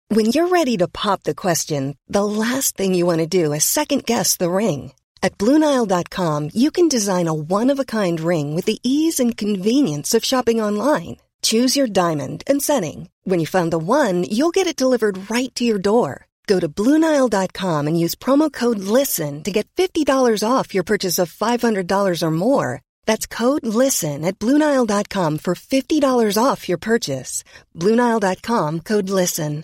When you're ready to pop the question, the last thing you want to do is second-guess the ring. At BlueNile.com, you can design a one-of-a-kind ring with the ease and convenience of shopping online. Choose your diamond and setting. When you find the one, you'll get it delivered right to your door. Go to BlueNile.com and use promo code LISTEN to get $50 off your purchase of $500 or more. That's code LISTEN at BlueNile.com for $50 off your purchase. BlueNile.com, code LISTEN.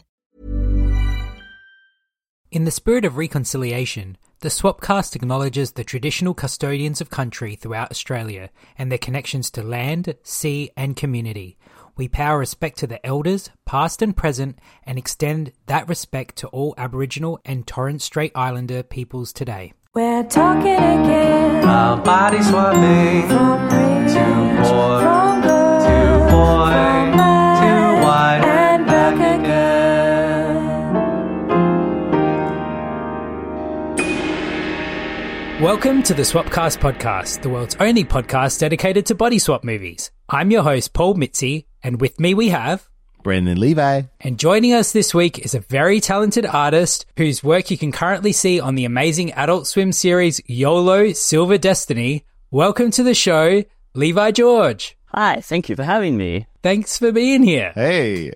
In the spirit of reconciliation, the Swapcast acknowledges the traditional custodians of country throughout Australia and their connections to land, sea and community. We pay our respect to the elders, past and present, and extend that respect to all Aboriginal and Torres Strait Islander peoples today. We're talking again. Our body swapping. From rich, to poor, from good, to boy, from bad, to white, and back again. Welcome to the Swapcast podcast, the world's only podcast dedicated to body swap movies. I'm your host, Paul Mitzi, and with me we have... Brendan Levi. And joining us this week is a very talented artist whose work you can currently see on the amazing Adult Swim series YOLO Silver Destiny. Welcome to the show, Levi George. Hi, thank you for having me. Thanks for being here. Hey.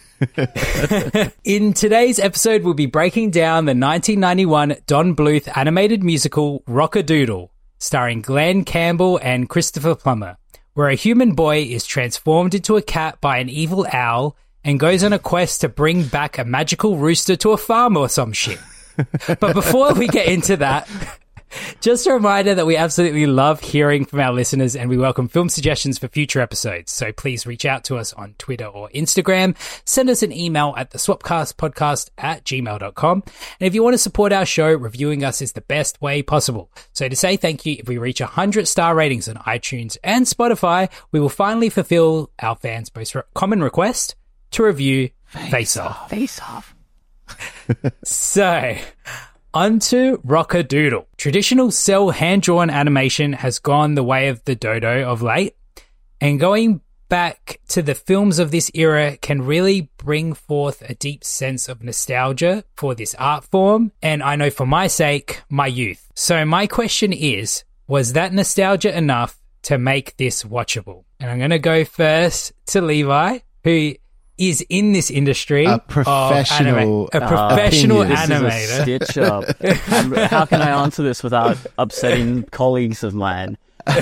In today's episode, we'll be breaking down the 1991 Don Bluth animated musical Rock-a-Doodle, starring Glenn Campbell and Christopher Plummer, where a human boy is transformed into a cat by an evil owl and goes on a quest to bring back a magical rooster to a farm or some shit. But before we get into that, just a reminder that we absolutely love hearing from our listeners and we welcome film suggestions for future episodes. So please reach out to us on Twitter or Instagram. Send us an email at theswapcastpodcast@gmail.com. And if you want to support our show, reviewing us is the best way possible. So to say thank you, if we reach 100 star ratings on iTunes and Spotify, we will finally fulfill our fans' most common request to review Face Off. Face Off. So... onto Rock-a-Doodle. Traditional cell hand-drawn animation has gone the way of the dodo of late, and going back to the films of this era can really bring forth a deep sense of nostalgia for this art form, and I know for my sake, my youth. So my question is, was that nostalgia enough to make this watchable? And I'm going to go first to Levi, who is in this industry. A professional animator. Stitch up. How can I answer this without upsetting colleagues of mine?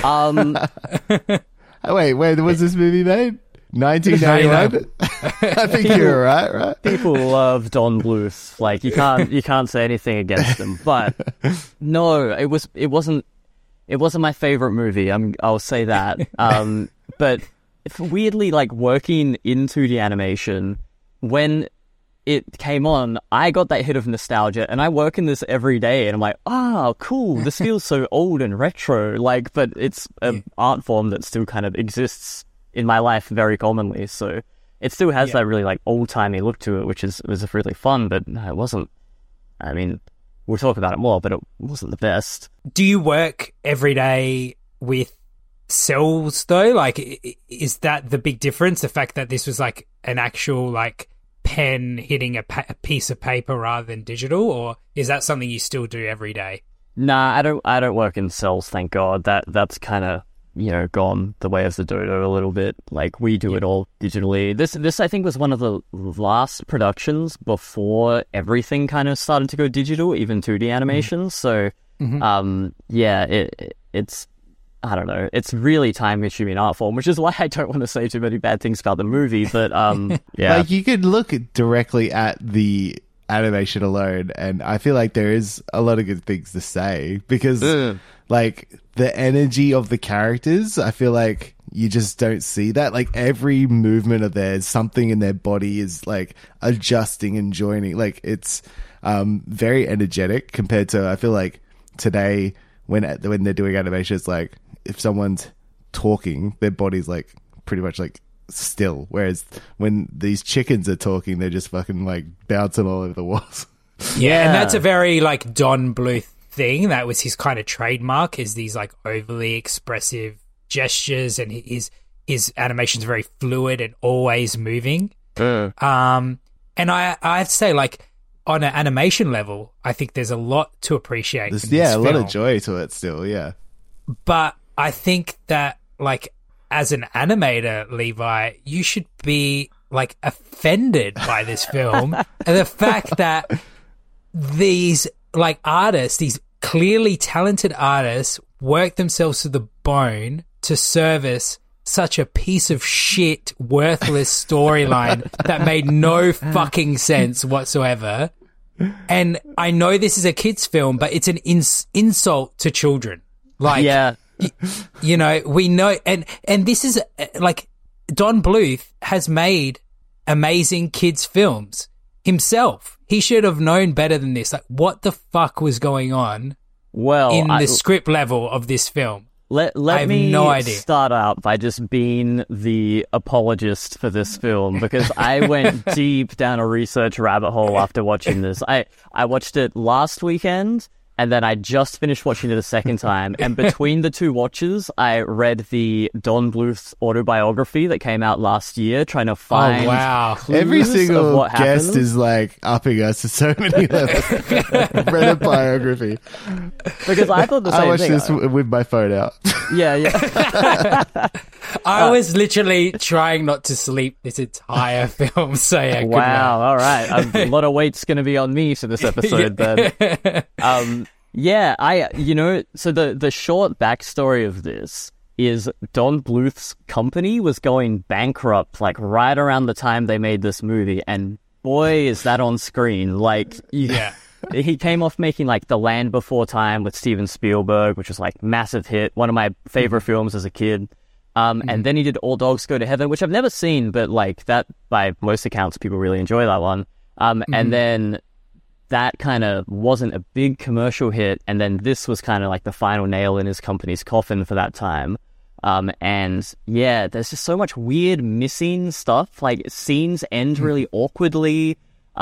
Wait, when was this movie made? 1991? I think you're right? People love Don Bluth. Like, you can't say anything against them. But no, it wasn't my favorite movie. I'll say that. But weirdly, like, working in 2D animation, when it came on, I got that hit of nostalgia, and I work in this every day, and I'm like, oh, cool, this feels so old and retro, like, but it's an art form that still kind of exists in my life very commonly, so it still has that really, like, old-timey look to it, which was really fun, but no, it wasn't. I mean, we'll talk about it more, but it wasn't the best. Do you work every day with cells though? Like, is that the big difference, the fact that this was like an actual like pen hitting a piece of paper rather than digital, or is that something you still do every day? Nah, I don't work in cells, thank God. That's kind of, you know, gone the way of the dodo a little bit. Like, we do it all digitally. This I think was one of the last productions before everything kind of started to go digital, even 2D animations. So it's, I don't know, it's really time-consuming art form, which is why I don't want to say too many bad things about the movie, but yeah. Like, you could look directly at the animation alone, and I feel like there is a lot of good things to say, because like, the energy of the characters, I feel like you just don't see that. Like, every movement of theirs, something in their body is like adjusting and joining. Like, it's very energetic compared to, I feel like today when they're doing animation, it's like, if someone's talking, their body's like pretty much like still, whereas when these chickens are talking, they're just fucking like bouncing all over the walls. Yeah, and that's a very like Don Bluth thing. That was his kind of trademark, is these like overly expressive gestures, and his animation's very fluid and always moving. And I have to say, like, on an animation level, I think there's a lot to appreciate. There's, in this a lot film. of joy to it still, yeah. But I think that, like, as an animator, Levi, you should be, like, offended by this film. And the fact that these, like, artists, these clearly talented artists, work themselves to the bone to service such a piece of shit, worthless storyline that made no fucking sense whatsoever. And I know this is a kid's film, but it's an insult to children. Like, Yeah. you know, we know, and this is like, Don Bluth has made amazing kids films himself. He should have known better than this. Like, what the fuck was going on Well, in the script level of this film? I Let have me no idea. start out by just being the apologist for this film, because I went deep down a research rabbit hole after watching this. I watched it last weekend, and then I just finished watching it a second time. And between the two watches, I read the Don Bluth autobiography that came out last year, trying to find wow. clues Every of single what guest happened. is like upping us to so many levels. Read a biography. Because I thought the I same watched thing. this with my phone out. Yeah. I was literally trying not to sleep this entire film, so yeah, good Wow, night. all right. A lot of weight's going to be on me for this episode then. So the short backstory of this is Don Bluth's company was going bankrupt like right around the time they made this movie, and boy, is that on screen. Like, Yeah. he came off making like The Land Before Time with Steven Spielberg, which was like massive hit, one of my favorite films as a kid. And then he did All Dogs Go to Heaven, which I've never seen, but like that, by most accounts, people really enjoy that one. And then that kind of wasn't a big commercial hit, and then this was kind of like the final nail in his company's coffin for that time. And yeah, there's just so much weird missing stuff. Like, scenes end really awkwardly.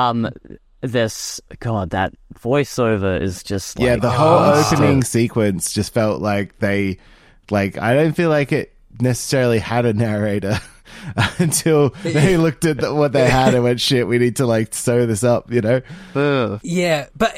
That voiceover is just like, Yeah, the whole constant. opening sequence just felt like I don't feel like it necessarily had a narrator until they looked at what they had and went, shit, we need to like sew this up, you know? Yeah, but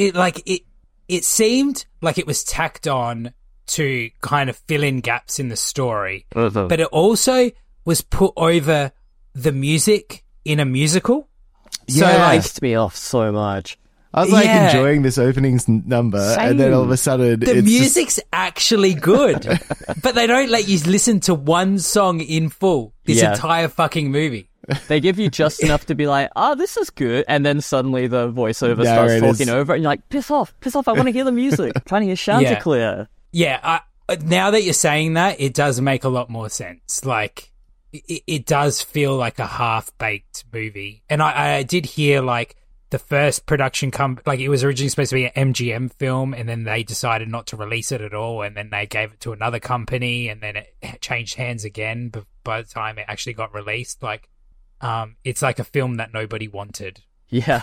it seemed like it was tacked on to kind of fill in gaps in the story, but it also was put over the music in a musical. So Yeah. like, pissed me off so much. I was like Yeah. enjoying this opening number, and then all of a sudden the it's music's actually good, but they don't let you listen to one song in full this Yeah. entire fucking movie. They give you just enough to be like, oh, this is good. And then suddenly the voiceover starts Narrators. talking over it, and you're like, piss off. I want to hear the music. I'm trying to hear Chanticleer. Yeah, now that you're saying that, it does make a lot more sense. Like, it does feel like a half-baked movie. And I did hear, like, the first production like, it was originally supposed to be an MGM film, and then they decided not to release it at all, and then they gave it to another company, and then it changed hands again by the time it actually got released. Like, it's like a film that nobody wanted. Yeah.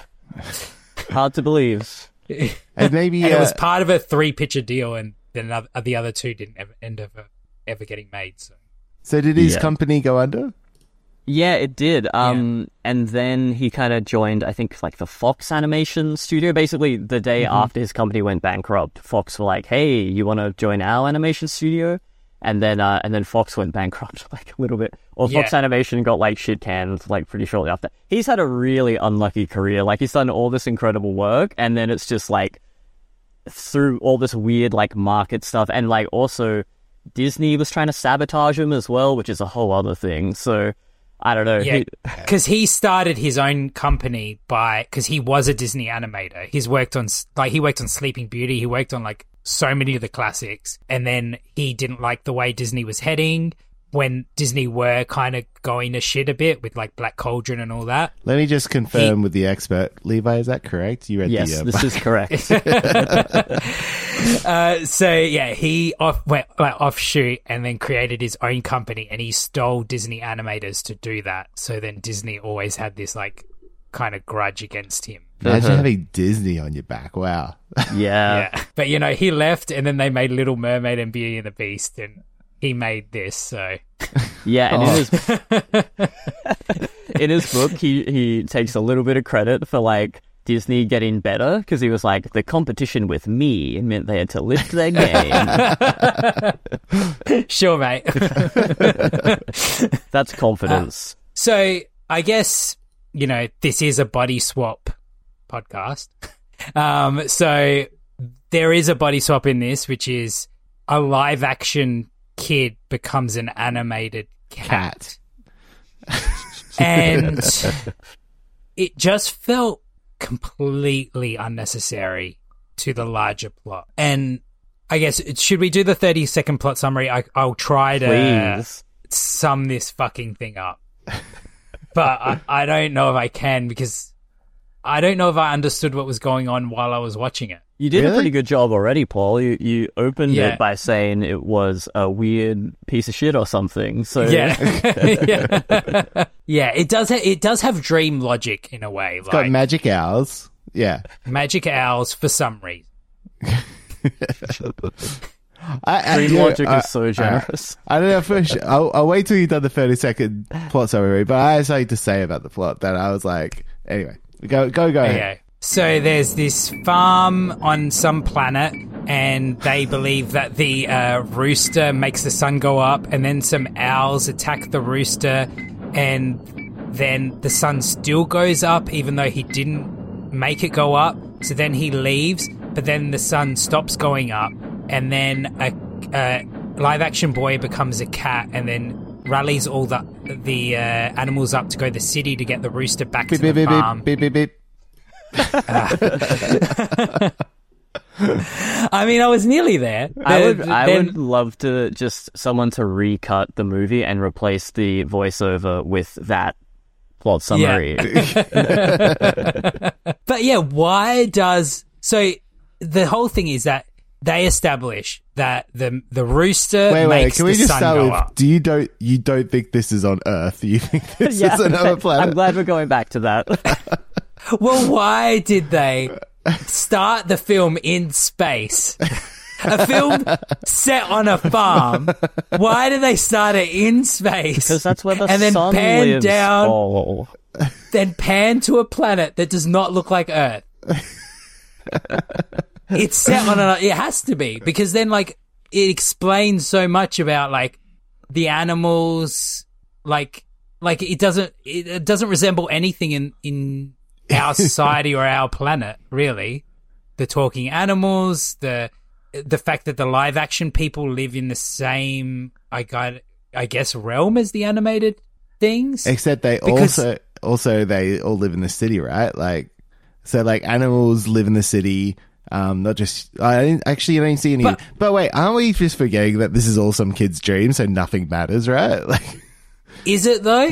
Hard to believe. and maybe And it was part of a 3-picture deal, and then the other two didn't end up ever getting made, so did his Yeah. company go under? Yeah, it did. And then he kind of joined, I think, like the Fox Animation Studio. Basically, the day after his company went bankrupt, Fox were like, "Hey, you want to join our animation studio?" And then Fox went bankrupt like a little bit. Or Fox Yeah. Animation got like shit canned like pretty shortly after. He's had a really unlucky career. Like, he's done all this incredible work, and then it's just like through all this weird like market stuff, and like also Disney was trying to sabotage him as well, which is a whole other thing. So I don't know. Yeah, because he started his own company because he was a Disney animator. He worked on Sleeping Beauty. He worked on like so many of the classics, and then he didn't like the way Disney was heading when Disney were kind of going to shit a bit with like Black Cauldron and all that. Let me just confirm with the expert. Levi, is that correct? You read Yes, the this is correct. So yeah, he went offshoot and then created his own company, and he stole Disney animators to do that. So then Disney always had this like kind of grudge against him. Imagine having Disney on your back. Wow. Yeah. Yeah, but you know, he left, and then they made Little Mermaid and Beauty and the Beast, and he made this. So Yeah, and in his book, he takes a little bit of credit for like Disney getting better because he was like, the competition with me meant they had to lift their game. Sure, mate. That's confidence. So I guess, you know, this is a body swap podcast. So there is a body swap in this, which is a live action kid becomes an animated cat. And it just felt completely unnecessary to the larger plot. And I guess, should we do the 30-second plot summary? I'll try to Please. sum this fucking thing up. But I don't know if I can, because I don't know if I understood what was going on while I was watching it. You did a Really? pretty good job already, Paul. You opened Yeah. it by saying it was a weird piece of shit or something. So Yeah. Yeah, it does have dream logic in a way. It's got magic owls. Yeah. magic owls for some reason. Dream logic is so generous. I don't know. First, I'll wait till you've done the 30-second plot summary. But I have something to say about the plot that I was like, anyway, go ahead. Okay. So there's this farm on some planet, and they believe that the rooster makes the sun go up, and then some owls attack the rooster, and then the sun still goes up, even though he didn't make it go up. So then he leaves, but then the sun stops going up, and then a live-action boy becomes a cat, and then rallies all the animals up to go to the city to get the rooster back to Beep, beep, the beep, farm. beep, beep, beep. I mean, I was nearly there. I Then- would love to just someone to recut the movie and replace the voiceover with that plot summary. But yeah, why does... So the whole thing is that they establish that the rooster Wait, makes can we the just sun start go with, up. you don't think this is on Earth? You think this Yeah, is another I'm planet? glad we're going back to that. Well, why did they start the film in space? A film set on a farm. Why did they start it in space? Because that's where the and then sun pan lives, down, Paul. then pan to a planet that does not look like Earth. It's set on it has to be, because then like it explains so much about like the animals, like it doesn't resemble anything in our society or our planet, really. The talking animals, the fact that the live action people live in the same I guess realm as the animated things. Except they Because- also they all live in the city, right? Like, so like animals live in the city. Not just I didn't see any. But wait, aren't we just forgetting that this is all some kid's dream, so nothing matters, right? Like, Is it though?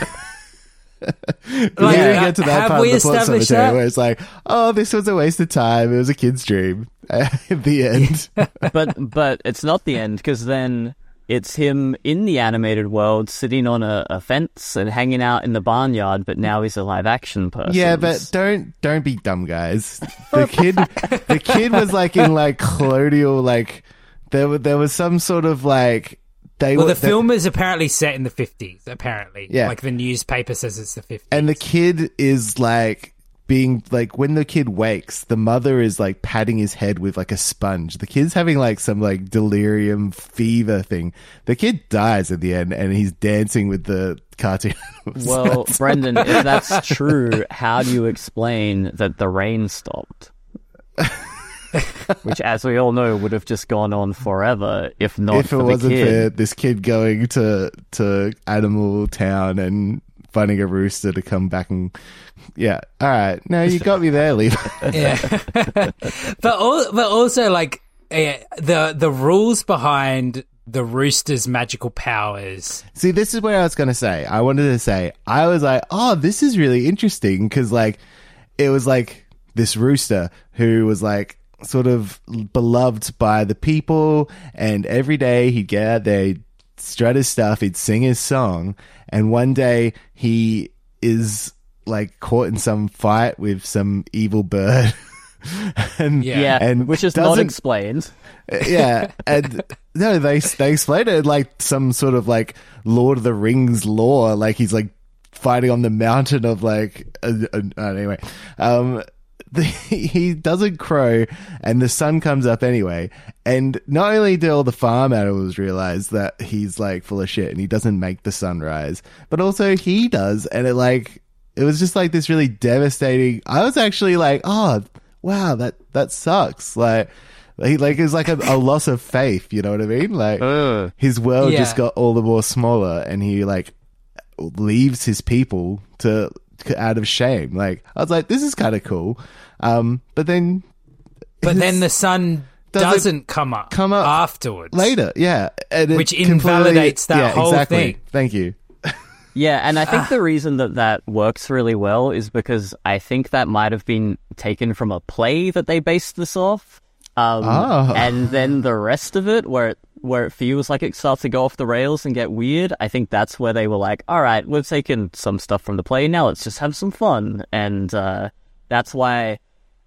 we get to that have part we of the plot established cemetery that? where it's like, oh, this was a waste of time. It was a kid's dream. At the end, But it's not the end, because then it's him in the animated world sitting on a fence and hanging out in the barnyard, but now he's a live action person. yeah, but don't be dumb, guys. The kid was like in like colonial, like there was some sort of like Well, the film is apparently set in the 50s, apparently. Yeah. Like the newspaper says it's the 50s. and the kid is like being like, when the kid wakes, the mother is like patting his head with like a sponge. The kid's having like some like delirium fever thing. The kid dies at the end, and he's dancing with the cartoon animals. Well, Brendan, if that's true, how do you explain that the rain stopped? Which, as we all know, would have just gone on forever if not if it for the wasn't kid. for this kid going to Animal Town and finding a rooster to come back and all right, no, you got me there, Levi. Yeah. but also like the rules behind the rooster's magical powers. See, this is what I was going to say. I wanted to say, I was like, oh, this is really interesting, because like it was like this rooster who was like sort of beloved by the people, and every day he'd get out there, he'd strut his stuff, he'd sing his song, and one day he is like caught in some fight with some evil bird. and Yeah. and which is not doesn't- explained. yeah, and no, they explain it like some sort of like Lord of the Rings lore, like he's like fighting on the mountain of like anyway. He doesn't crow, and the sun comes up anyway. And not only do all the farm animals realize that he's like full of shit and he doesn't make the sun rise, but also he does, and it was just like this really devastating. I was actually like, oh wow, that sucks. Like it was like a loss of faith. You know what I mean? Like his world just got all the more smaller, and he like leaves his people out of shame. Like I was like, this is kind of cool. But then the sun doesn't come up afterwards later. Yeah. And which invalidates that whole thing. Thank you. Yeah, and I think the reason that works really well is because I think that might have been taken from a play that they based this off. And then the rest of it, where it feels like it starts to go off the rails and get weird, I think that's where they were like, all right, we've taken some stuff from the play, now let's just have some fun. And that's why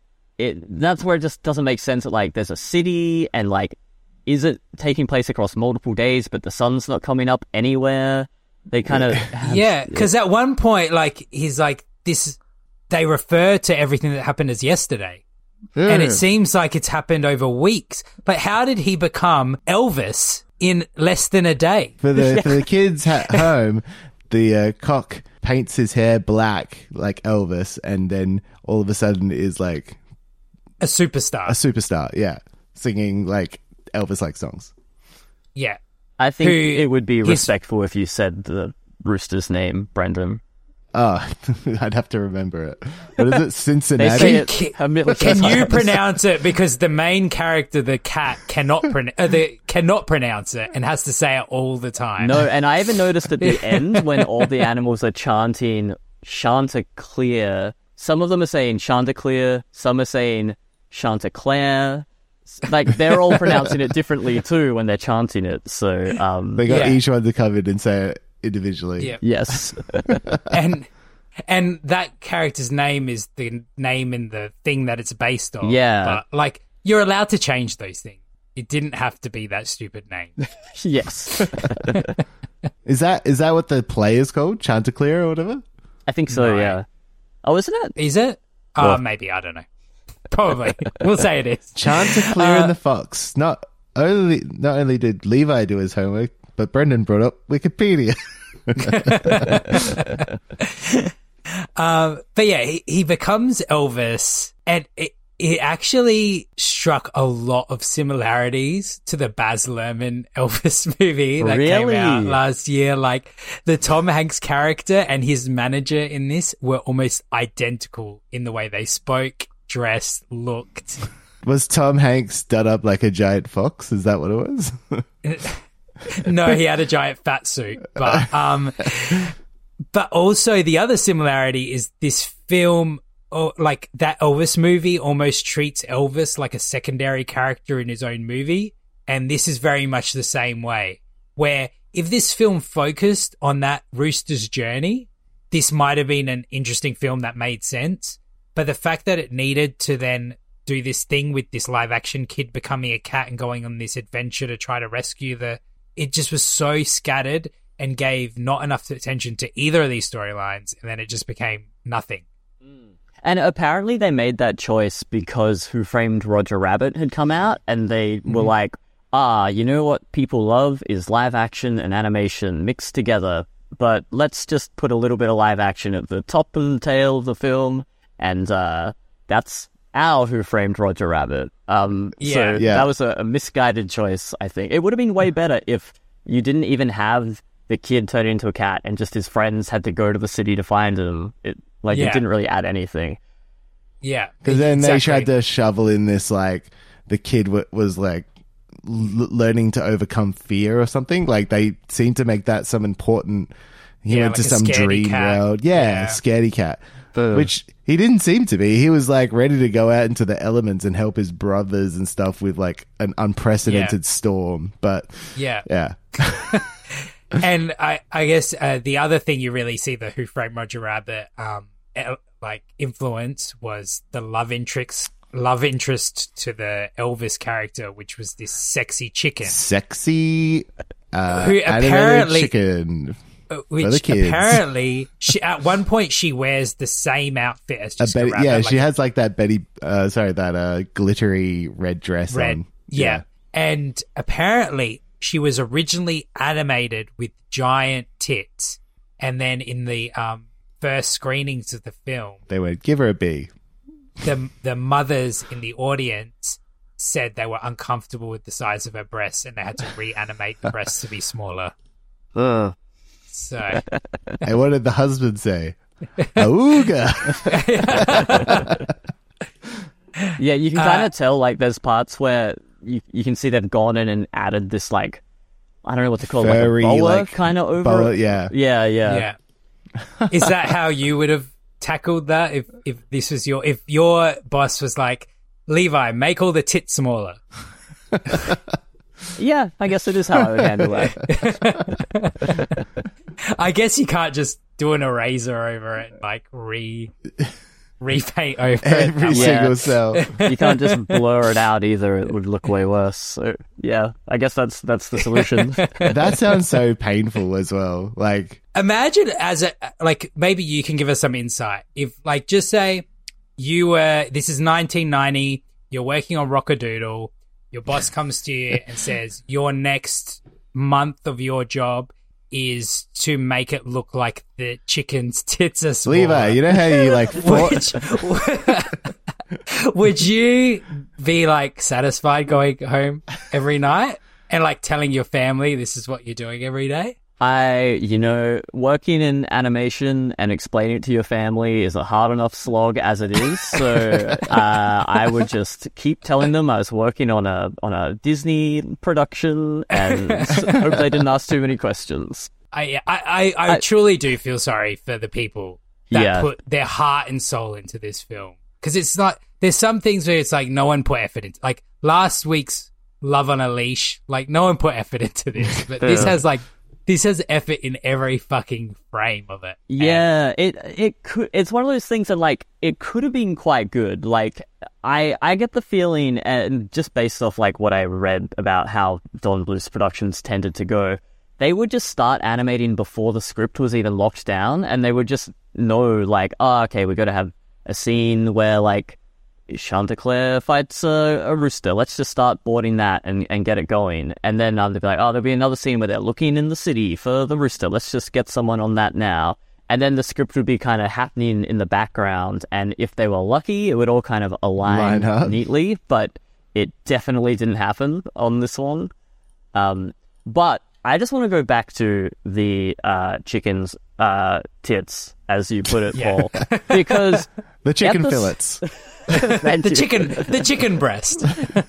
that's where it just doesn't make sense that like there's a city and like, is it taking place across multiple days, but the sun's not coming up anywhere? They kind of because at one point, like he's like this, they refer to everything that happened as yesterday. And it seems like it's happened over weeks. But how did he become Elvis in less than a day? For the kids at home, the cock paints his hair black like Elvis, and then all of a sudden is like a superstar. Yeah, singing like Elvis-like songs. Yeah, I think it would be respectful if you said the rooster's name, Brendan. Oh, I'd have to remember it. What is it? Cincinnati? They say it can you pronounce it? Because the main character, the cat, cannot pronounce it and has to say it all the time. No, and I even noticed at the end when all the animals are chanting Chanticleer, some of them are saying Chanticleer, some are saying Chanticleer. Like, they're all pronouncing it differently too when they're chanting it. So they got each one to come in and say it individually. Yep. Yes. and that character's name is the name in the thing that it's based on. Yeah. But like, you're allowed to change those things. It didn't have to be that stupid name. Yes. Is that what the play is called? Chanticleer or whatever? I think so, yeah. Oh, isn't it? Is it? Maybe, I don't know. Probably. We'll say it is. Chanticleer and the Fox. Not only did Levi do his homework, but Brendan brought up Wikipedia. But yeah, he becomes Elvis, and it actually struck a lot of similarities to the Baz Luhrmann Elvis movie that came out last year. Like, the Tom Hanks character and his manager in this were almost identical in the way they spoke, dressed, looked. Was Tom Hanks done up like a giant fox? Is that what it was? No, he had a giant fat suit. But also the other similarity is this film, like that Elvis movie almost treats Elvis like a secondary character in his own movie. And this is very much the same way, where if this film focused on that rooster's journey, this might have been an interesting film that made sense. But the fact that it needed to then do this thing with this live action kid becoming a cat and going on this adventure to try to rescue it just was so scattered and gave not enough attention to either of these storylines, and then it just became nothing. And apparently they made that choice because Who Framed Roger Rabbit had come out, and they were like, you know what people love is live action and animation mixed together, but let's just put a little bit of live action at the top and tail of the film, and that's our Who Framed Roger Rabbit. That was a misguided choice, I think. It would have been way better if you didn't even have the kid turn into a cat and just his friends had to go to the city to find him. It didn't really add anything. Yeah. Because then they tried to shovel in this, like, the kid was, like, learning to overcome fear or something. Like, they seemed to make that some important... He went to some dream world. Yeah, scaredy cat. Which he didn't seem to be. He was like ready to go out into the elements and help his brothers and stuff with like an unprecedented storm. But yeah. And I guess the other thing you really see the Who Framed Roger Rabbit like influence was the love interest to the Elvis character, which was this sexy chicken. Who apparently chicken. the which kids. apparently at one point she wears the same outfit as Jessica Rabbit. Yeah, like she has like that glittery red dress red. on. Yeah. And apparently she was originally animated with giant tits, and then in the first screenings of the film, They went, give her a B. the mothers in the audience said they were uncomfortable with the size of her breasts, and they had to reanimate the breasts to be smaller. Uh, So And what did the husband say? Auga. yeah, you can kind of tell, like, there's parts where you can see they've gone in and added this, like, I don't know what to call it, Furry, like a boa like, kind of over boa, it. yeah. Yeah. yeah. Is that how you would have tackled that if this was if your boss was like, Levi, make all the tits smaller? Yeah, I guess it is how I would handle that. I guess you can't just do an eraser over it and like repaint over Every it. single cell. You can't just blur it out either. It would look way worse. So, yeah, I guess that's the solution. That sounds so painful as well. Like, Imagine maybe you can give us some insight. If like, just say this is 1990, you're working on Rockadoodle, your boss comes to you and says, your next month of your job is to make it look like the chicken's tits are smaller. Levi, you know how you like Would you be like satisfied going home every night and like telling your family this is what you're doing every day? Working in animation and explaining it to your family is a hard enough slog as it is. So I would just keep telling them I was working on a Disney production and hope they didn't ask too many questions. I truly do feel sorry for the people that Yeah. put their heart and soul into this film, because it's not. There's some things where it's like no one put effort into. Like last week's Love on a Leash, like no one put effort into this, but this has effort in every fucking frame of it. Yeah, it's one of those things that like it could have been quite good. Like I get the feeling, and just based off like what I read about how Don Bluth's productions tended to go, they would just start animating before the script was even locked down, and they would just know like, oh, okay, we're gonna have a scene where like Chanticleer fights a rooster. Let's just start boarding that and get it going. And then they'll be like, oh, there'll be another scene where they're looking in the city for the rooster. Let's just get someone on that now. And then the script would be kind of happening in the background. And if they were lucky, it would all kind of align Line up. neatly. But it definitely didn't happen on this one. But I just want to go back to the chicken's tits, as you put it, Paul. Because the chicken at the- fillets. Thank you. The chicken breast.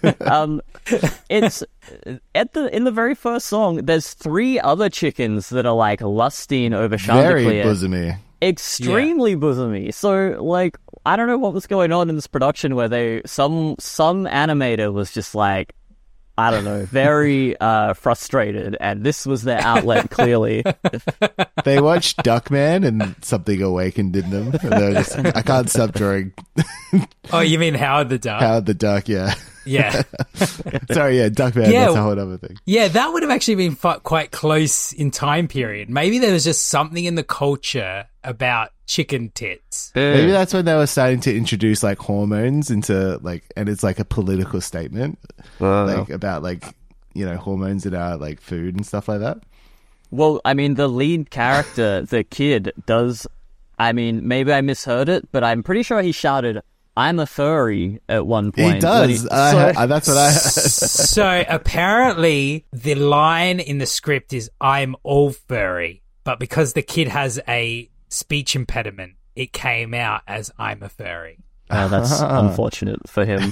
It's in the very first song. There's 3 other chickens that are like lusting over Very Chanticleer, bosomy. extremely bosomy. So like, I don't know what was going on in this production where some animator was just like, I don't know, very frustrated, and this was their outlet clearly. They watched Duckman and something awakened in them. And they were just, I can't stop drawing Oh, you mean Howard the Duck? Howard the Duck, yeah. Yeah. Sorry, yeah, Duckman, Yeah. that's a whole other thing. Yeah, that would have actually been quite close in time period. Maybe there was just something in the culture about chicken tits. Maybe that's when they were starting to introduce like hormones into like, and it's like a political statement, like about like, you know, hormones in our like food and stuff like that. Well, I mean, the lead character, the kid, does... I mean, maybe I misheard it, but I'm pretty sure he shouted, "I'm a furry" at one point. He does. That's what I heard. So apparently the line in the script is "I'm all furry," but because the kid has a speech impediment, it came out as "I'm a furry." That's unfortunate for him.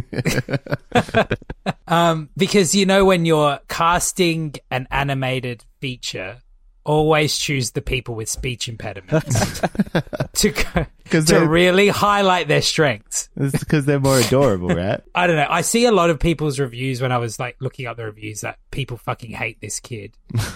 Because you know, when you're casting an animated feature, always choose the people with speech impediments to really highlight their strengths. It's because they're more adorable, right? I don't know. I see a lot of people's reviews when I was like looking up the reviews that people fucking hate this kid.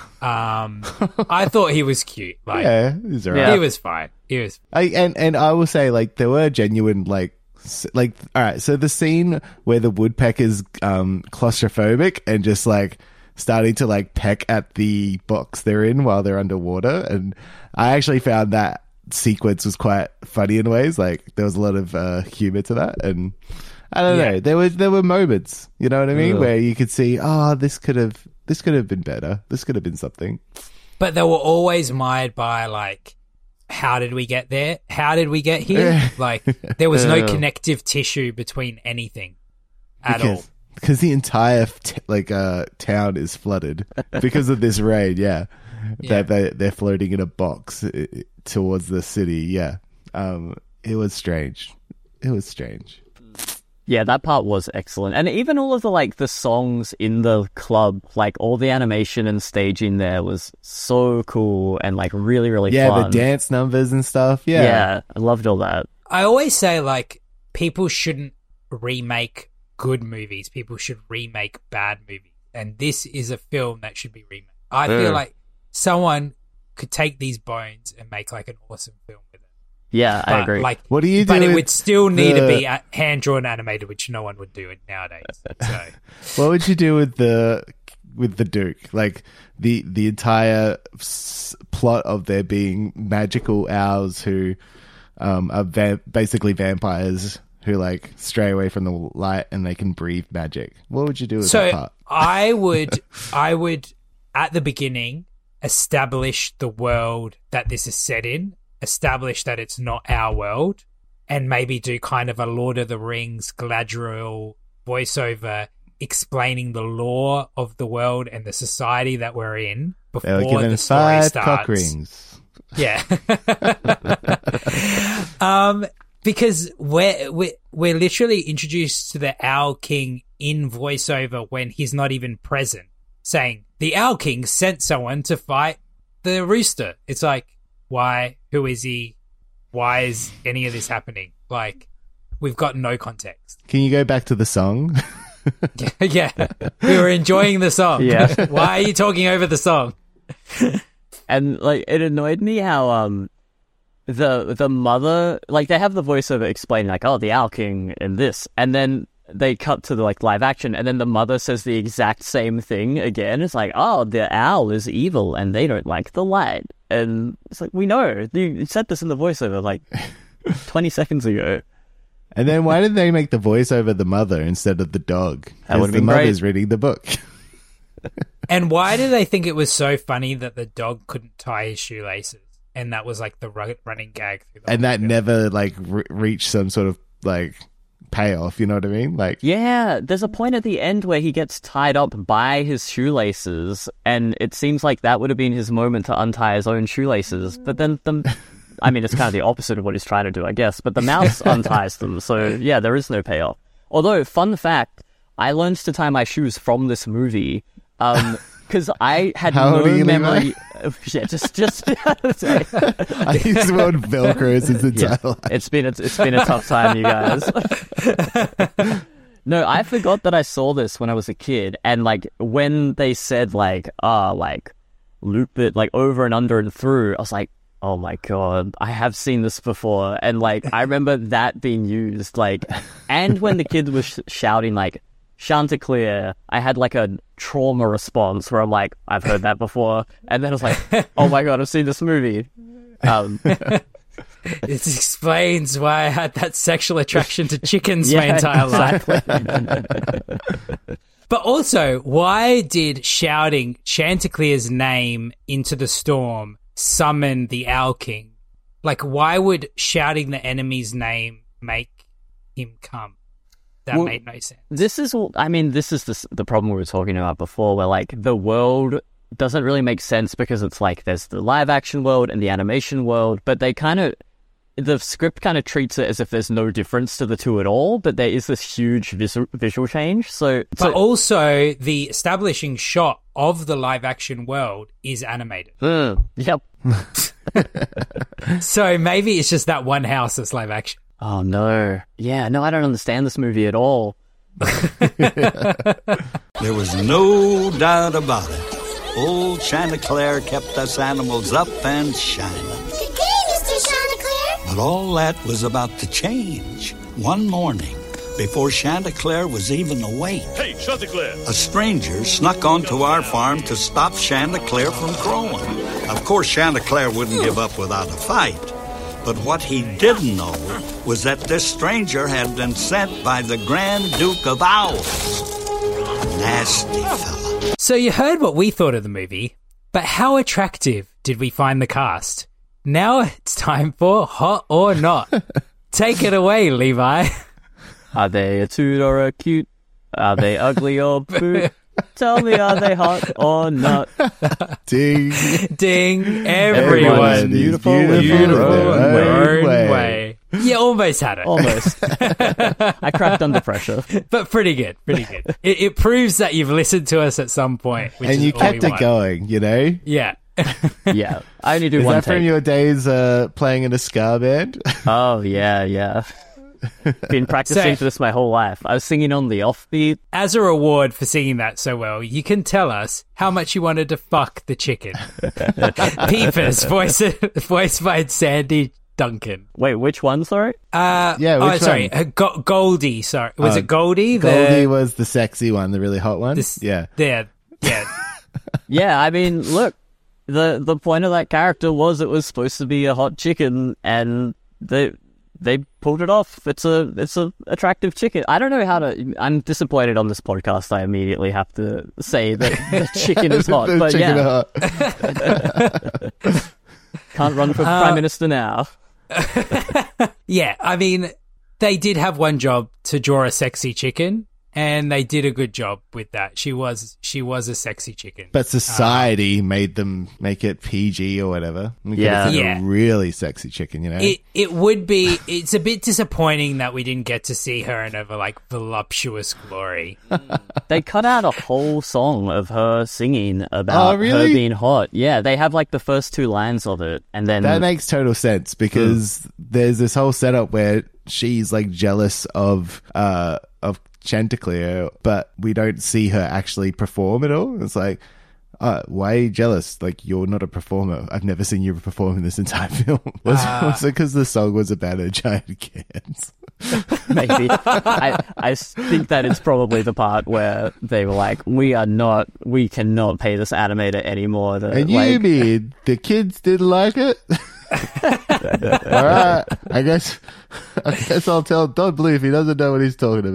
I thought he was cute. Like, Yeah, he's alright. he was fine. He was. And I will say, like, there were genuine, like, all right, so the scene where the woodpecker's claustrophobic and just, like, starting to like peck at the box they're in while they're underwater. And I actually found that sequence was quite funny in ways. Like there was a lot of humor to that, and I don't know. There were moments, you know what I mean, where you could see, this could have been better. This could have been something. But they were always mired by like, how did we get there? How did we get here? Like there was no connective tissue between anything at all. Because the entire town is flooded because of this rain. Yeah. They're floating in a box towards the city. Yeah. It was strange. Yeah, that part was excellent. And even all of the songs in the club, like all the animation and staging there was so cool and like really, really fun. Yeah, the dance numbers and stuff. Yeah. Yeah, I loved all that. I always say like people shouldn't remake good movies. People should remake bad movies. And this is a film that should be remade. I feel like someone could take these bones and make like an awesome film with it. Yeah, I agree. Like, what do you do? But it would still need to be hand-drawn animated, which no one would do it nowadays. So, what would you do with the Duke? Like the entire plot of there being magical owls who are basically vampires who like stray away from the light and they can breathe magic. What would you do with that part? I would at the beginning establish the world that this is set in. Establish that it's not our world, and maybe do kind of a Lord of the Rings Galadriel voiceover explaining the lore of the world and the society that we're in before the story starts. Cock rings. Yeah. Because we're literally introduced to the Owl King in voiceover when he's not even present, saying the Owl King sent someone to fight the rooster. It's like, why? Who is he? Why is any of this happening? Like, we've got no context. Can you go back to the song? Yeah. We were enjoying the song. Yeah. Why are you talking over the song? And like, it annoyed me how the mother, like, they have the voiceover explaining like, the Owl King and this, and then they cut to the like live action, and then the mother says the exact same thing again. It's like, the owl is evil and they don't like the light. And it's like, we know. You said this in the voiceover like 20 seconds ago. And then why did they make the voiceover the mother instead of the dog? That would have the been mother's great. reading the book. And why do they think it was so funny that the dog couldn't tie his shoelaces? And that was like the running gag. And that never like reached some sort of like payoff, you know what I mean? Like, yeah, there's a point at the end where he gets tied up by his shoelaces, and it seems like that would have been his moment to untie his own shoelaces. But then I mean, it's kind of the opposite of what he's trying to do, I guess. But the mouse unties them, so yeah, there is no payoff. Although, fun fact, I learned to tie my shoes from this movie. Because I had How old are no you, memory. Yeah, just. I used the word Velcro since entire life. It's been a tough time, you guys. No, I forgot that I saw this when I was a kid, and like when they said like loop it like over and under and through, I was like, oh my god, I have seen this before, and like I remember that being used like, and when the kid was shouting like Chanticleer, I had like a trauma response where I'm like, I've heard that before, and then I was like, oh my god, I've seen this movie. It explains why I had that sexual attraction to chickens my entire life. But also, why did shouting Chanticleer's name into the storm summon the Owl King? Like, why would shouting the enemy's name make him come? That made no sense. This is the problem we were talking about before, where like the world doesn't really make sense because it's like there's the live action world and the animation world, but the script kind of treats it as if there's no difference to the two at all, but there is this huge visual change. But also the establishing shot of the live action world is animated. Yep. So maybe it's just that one house that's live action. Oh no. Yeah, no, I don't understand this movie at all. There was no doubt about it. Old Chanticleer kept us animals up and shining. Good day, Mr. Chanticleer. But all that was about to change. One morning, before Chanticleer was even awake. Hey, Chanticleer! A stranger snuck onto our farm to stop Chanticleer from crowing. Of course, Chanticleer wouldn't give up without a fight. But what he didn't know was that this stranger had been sent by the Grand Duke of Owls. Nasty fella. So you heard what we thought of the movie, but how attractive did we find the cast? Now it's time for Hot or Not. Take it away, Levi. Are they a toot or a cute? Are they ugly or boot? Tell me, are they hot or not? Ding. Ding. Everyone Everyone. is beautiful in their own way. way. You almost had it. Almost. I cracked under pressure. But pretty good. It proves that you've listened to us at some point. Which And is you all kept we it want. going, you know? Yeah. Yeah, I only do Is one that from take. your days playing in a ska band? Oh, yeah. Been practicing So- for this my whole life. I was singing on the offbeat. As a reward for singing that so well, you can tell us how much you wanted to fuck the chicken. Peepers, voiced by Sandy Duncan. Wait, which one, sorry? Yeah, which sorry, one? Goldie. Sorry, was it Goldie? Goldie was the sexy one, the really hot one. Yeah. Yeah. Yeah, I mean, look, the point of that character was it was supposed to be a hot chicken, and they pulled it off. It's a attractive chicken. I don't know how to. I'm disappointed on this podcast. I immediately have to say that the chicken is hot, The but chicken yeah, hot. can't run for prime minister now. Yeah, I mean, they did have one job to draw a sexy chicken, and they did a good job with that. She was a sexy chicken. But society made them make it PG or whatever. We could have Yeah. seen Yeah. a really sexy chicken, you know? It would be. It's a bit disappointing that we didn't get to see her in her like voluptuous glory. They cut out a whole song of her singing about Oh, really? her being hot. Yeah, they have like the first two lines of it, and then That makes total sense because there's this whole setup where she's like jealous of Chanticleer, but we don't see her actually perform at all. It's like, why are you jealous? Like, you're not a performer. I've never seen you perform in this entire film. Was it because the song was about her giant cans? maybe. I think that is probably the part where they were like, we cannot pay this animator anymore. And you mean the kids didn't like it? All right, I guess I'll tell Don Bluth he doesn't know what he's talking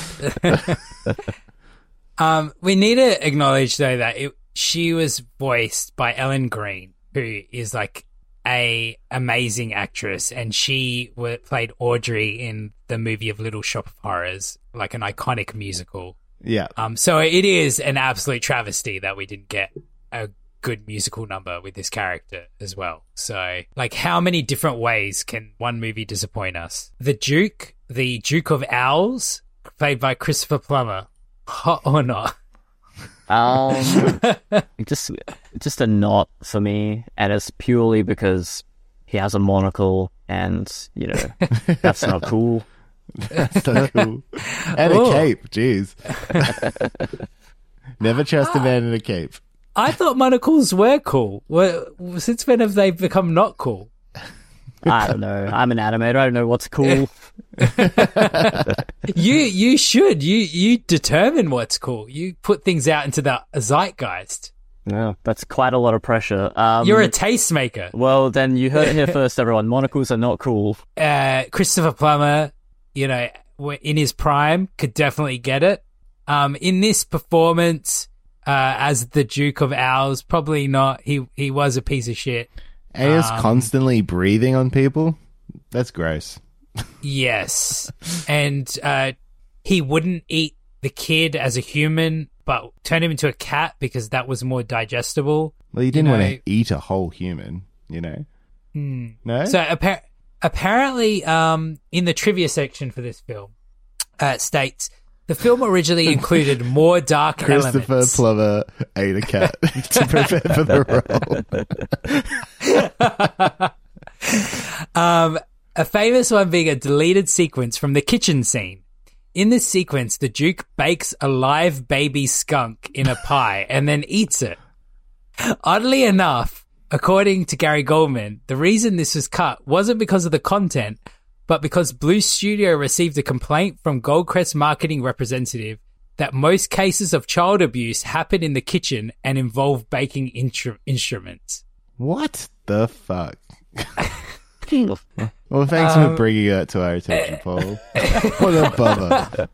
about. We need to acknowledge though that she was voiced by Ellen Greene, who is like a amazing actress, and she played Audrey in the movie of Little Shop of Horrors, like an iconic musical. Yeah. So it is an absolute travesty that we didn't get a good musical number with this character as well. So, like, how many different ways can one movie disappoint us? The Duke of Owls, played by Christopher Plummer. Hot or not? Just a not for me, and it's purely because he has a monocle, and that's not cool. That's so cool. And Ooh. a cape, jeez. Never trust a man in a cape. I thought monocles were cool. Since when have they become not cool? I don't know. I'm an animator. I don't know what's cool. You should. You determine what's cool. You put things out into the zeitgeist. No, that's quite a lot of pressure. You're a tastemaker. Well, then you heard it here first, everyone. Monocles are not cool. Christopher Plummer, in his prime, could definitely get it. In this performance, as the Duke of Owls, probably not. He was a piece of shit. And he's constantly breathing on people. That's gross. Yes. And he wouldn't eat the kid as a human, but turn him into a cat because that was more digestible. Well, you didn't want to eat a whole human, No? So apparently, in the trivia section for this film, states the film originally included more dark Christopher elements. Plummer ate a cat to prepare for the role. A famous one being a deleted sequence from the kitchen scene. In this sequence, the Duke bakes a live baby skunk in a pie and then eats it. Oddly enough, according to Gary Goldman, the reason this was cut wasn't because of the content, but because Blue Studio received a complaint from Goldcrest marketing representative that most cases of child abuse happen in the kitchen and involve baking instruments. What the fuck? Well, thanks for bringing that to our attention, Paul. What a bummer.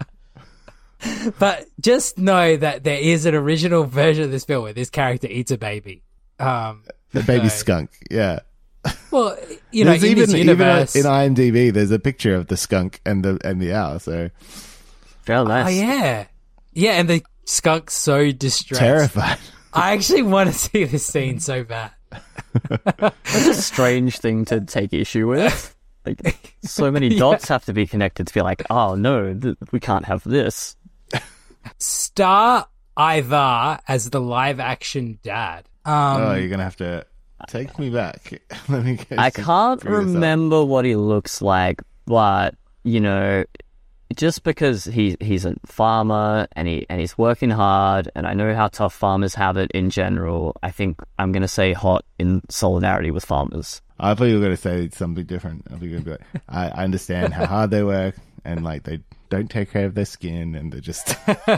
But just know that there is an original version of this film where this character eats a baby. The baby skunk, yeah. Well, you know, There's in this universe... in IMDb, there's a picture of the skunk and the owl, so... Very nice. Oh, yeah. Yeah, and the skunk's so distressed. Terrified. I actually want to see this scene so bad. That's a strange thing to take issue with. Like, so many dots have to be connected to be like, oh no, we can't have this. Star Ivar as the live-action dad. You're gonna have to take me back. Let me. I can't remember what he looks like, but you know, just because he's a farmer and he's working hard, and I know how tough farmers have it in general. I think I'm gonna say hot in solidarity with farmers. I thought you were gonna say something different. I thought you were gonna be like, I understand how hard they work, and like they don't take care of their skin, and they're just.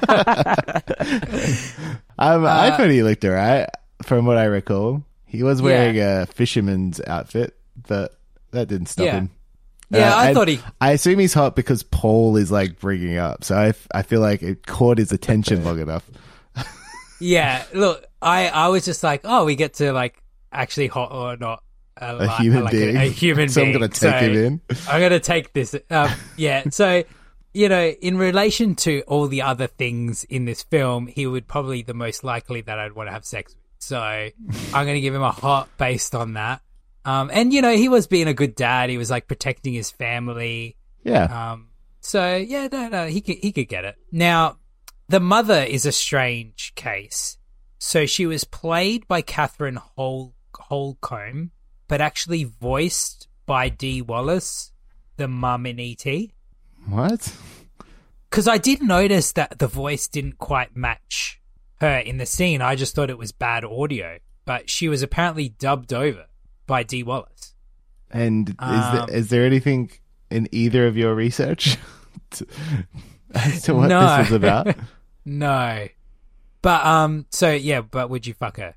I thought he looked alright, from what I recall. He was wearing a fisherman's outfit, but that didn't stop him. Yeah, I thought he... I assume he's hot because Paul is like bringing up, so I feel like it caught his attention long enough. Yeah, look, I was just like, oh, we get to like actually hot or not a human being. A human so being. I'm going to take him in. I'm going to take this. Yeah, so, you know, in relation to all the other things in this film, he would probably the most likely that I'd want to have sex with. So I'm going to give him a hot based on that. And, you know, he was being a good dad. He was like protecting his family. Yeah. So, yeah, no, he could get it. Now, the mother is a strange case. So she was played by Catherine Holcomb, but actually voiced by Dee Wallace, the mum in E.T. What? Because I did notice that the voice didn't quite match her in the scene. I just thought it was bad audio, but she was apparently dubbed over by Dee Wallace. And is there anything in either of your research as to what this was about? No. But, so, yeah, but would you fuck her?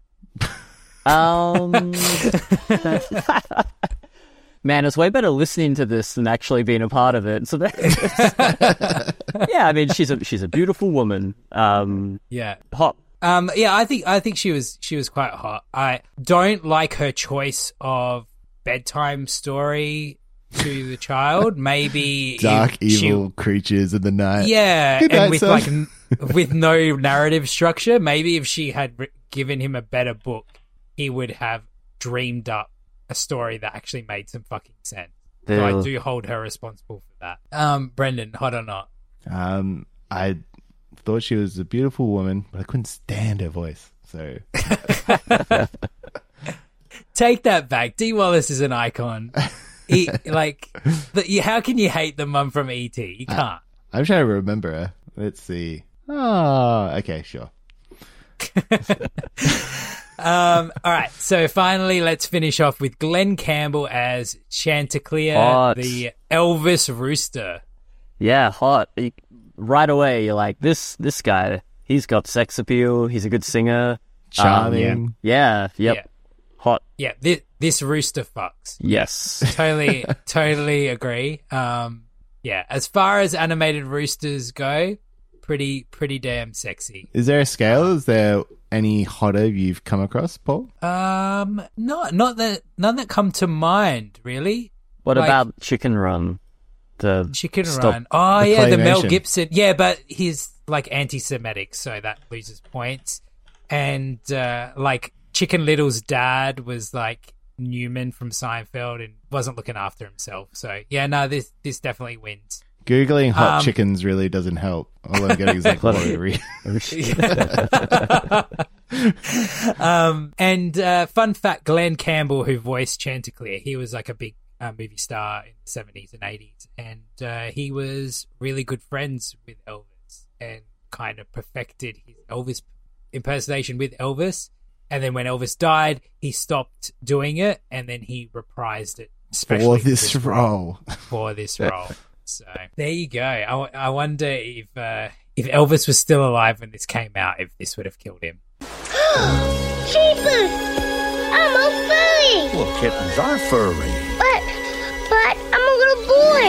Man, it's way better listening to this than actually being a part of it. So yeah, I mean, she's a beautiful woman. Yeah. Hot. Yeah, I think she was quite hot. I don't like her choice of bedtime story to the child. Maybe dark evil creatures in the night. Yeah, Good night, and with son. with no narrative structure. Maybe if she had given him a better book, he would have dreamed up a story that actually made some fucking sense. So I do hold her responsible for that. Brendan, hot or not? I thought she was a beautiful woman, but I couldn't stand her voice. So take that back. Dee Wallace is an icon. How can you hate the mum from E.T.? You can't. I'm trying to remember her. Let's see. Oh, okay, sure. All right, so finally let's finish off with Glenn Campbell as Chanticleer, Hot. the Elvis Rooster. Yeah, hot. Right away, you're like, this guy, he's got sex appeal. He's a good singer. Charming. Yeah. Yep. Yeah. Hot. Yeah, this rooster fucks. Yes. Totally agree. Yeah, as far as animated roosters go, pretty damn sexy. Is there a scale? Is there any hotter you've come across, Paul? None that come to mind, really. What Like- about Chicken Run? The Chicken stop- Run. Oh, the yeah, the Mel claymation. Gibson. Yeah, but he's like anti-Semitic, so that loses points. And like Chicken Little's dad was like Newman from Seinfeld and wasn't looking after himself. So yeah, no, this definitely wins. Googling hot chickens really doesn't help. All I'm getting is like lottery. And fun fact, Glenn Campbell, who voiced Chanticleer, he was like a big movie star in the 70s and 80s. And he was really good friends with Elvis and kind of perfected his Elvis impersonation with Elvis. And then when Elvis died, he stopped doing it and then he reprised it especially For this role. For this role. So there you go. I wonder if Elvis was still alive when this came out, if this would have killed him. Jeepers! I'm a furry! Well, kittens are furry. But I'm a little boy.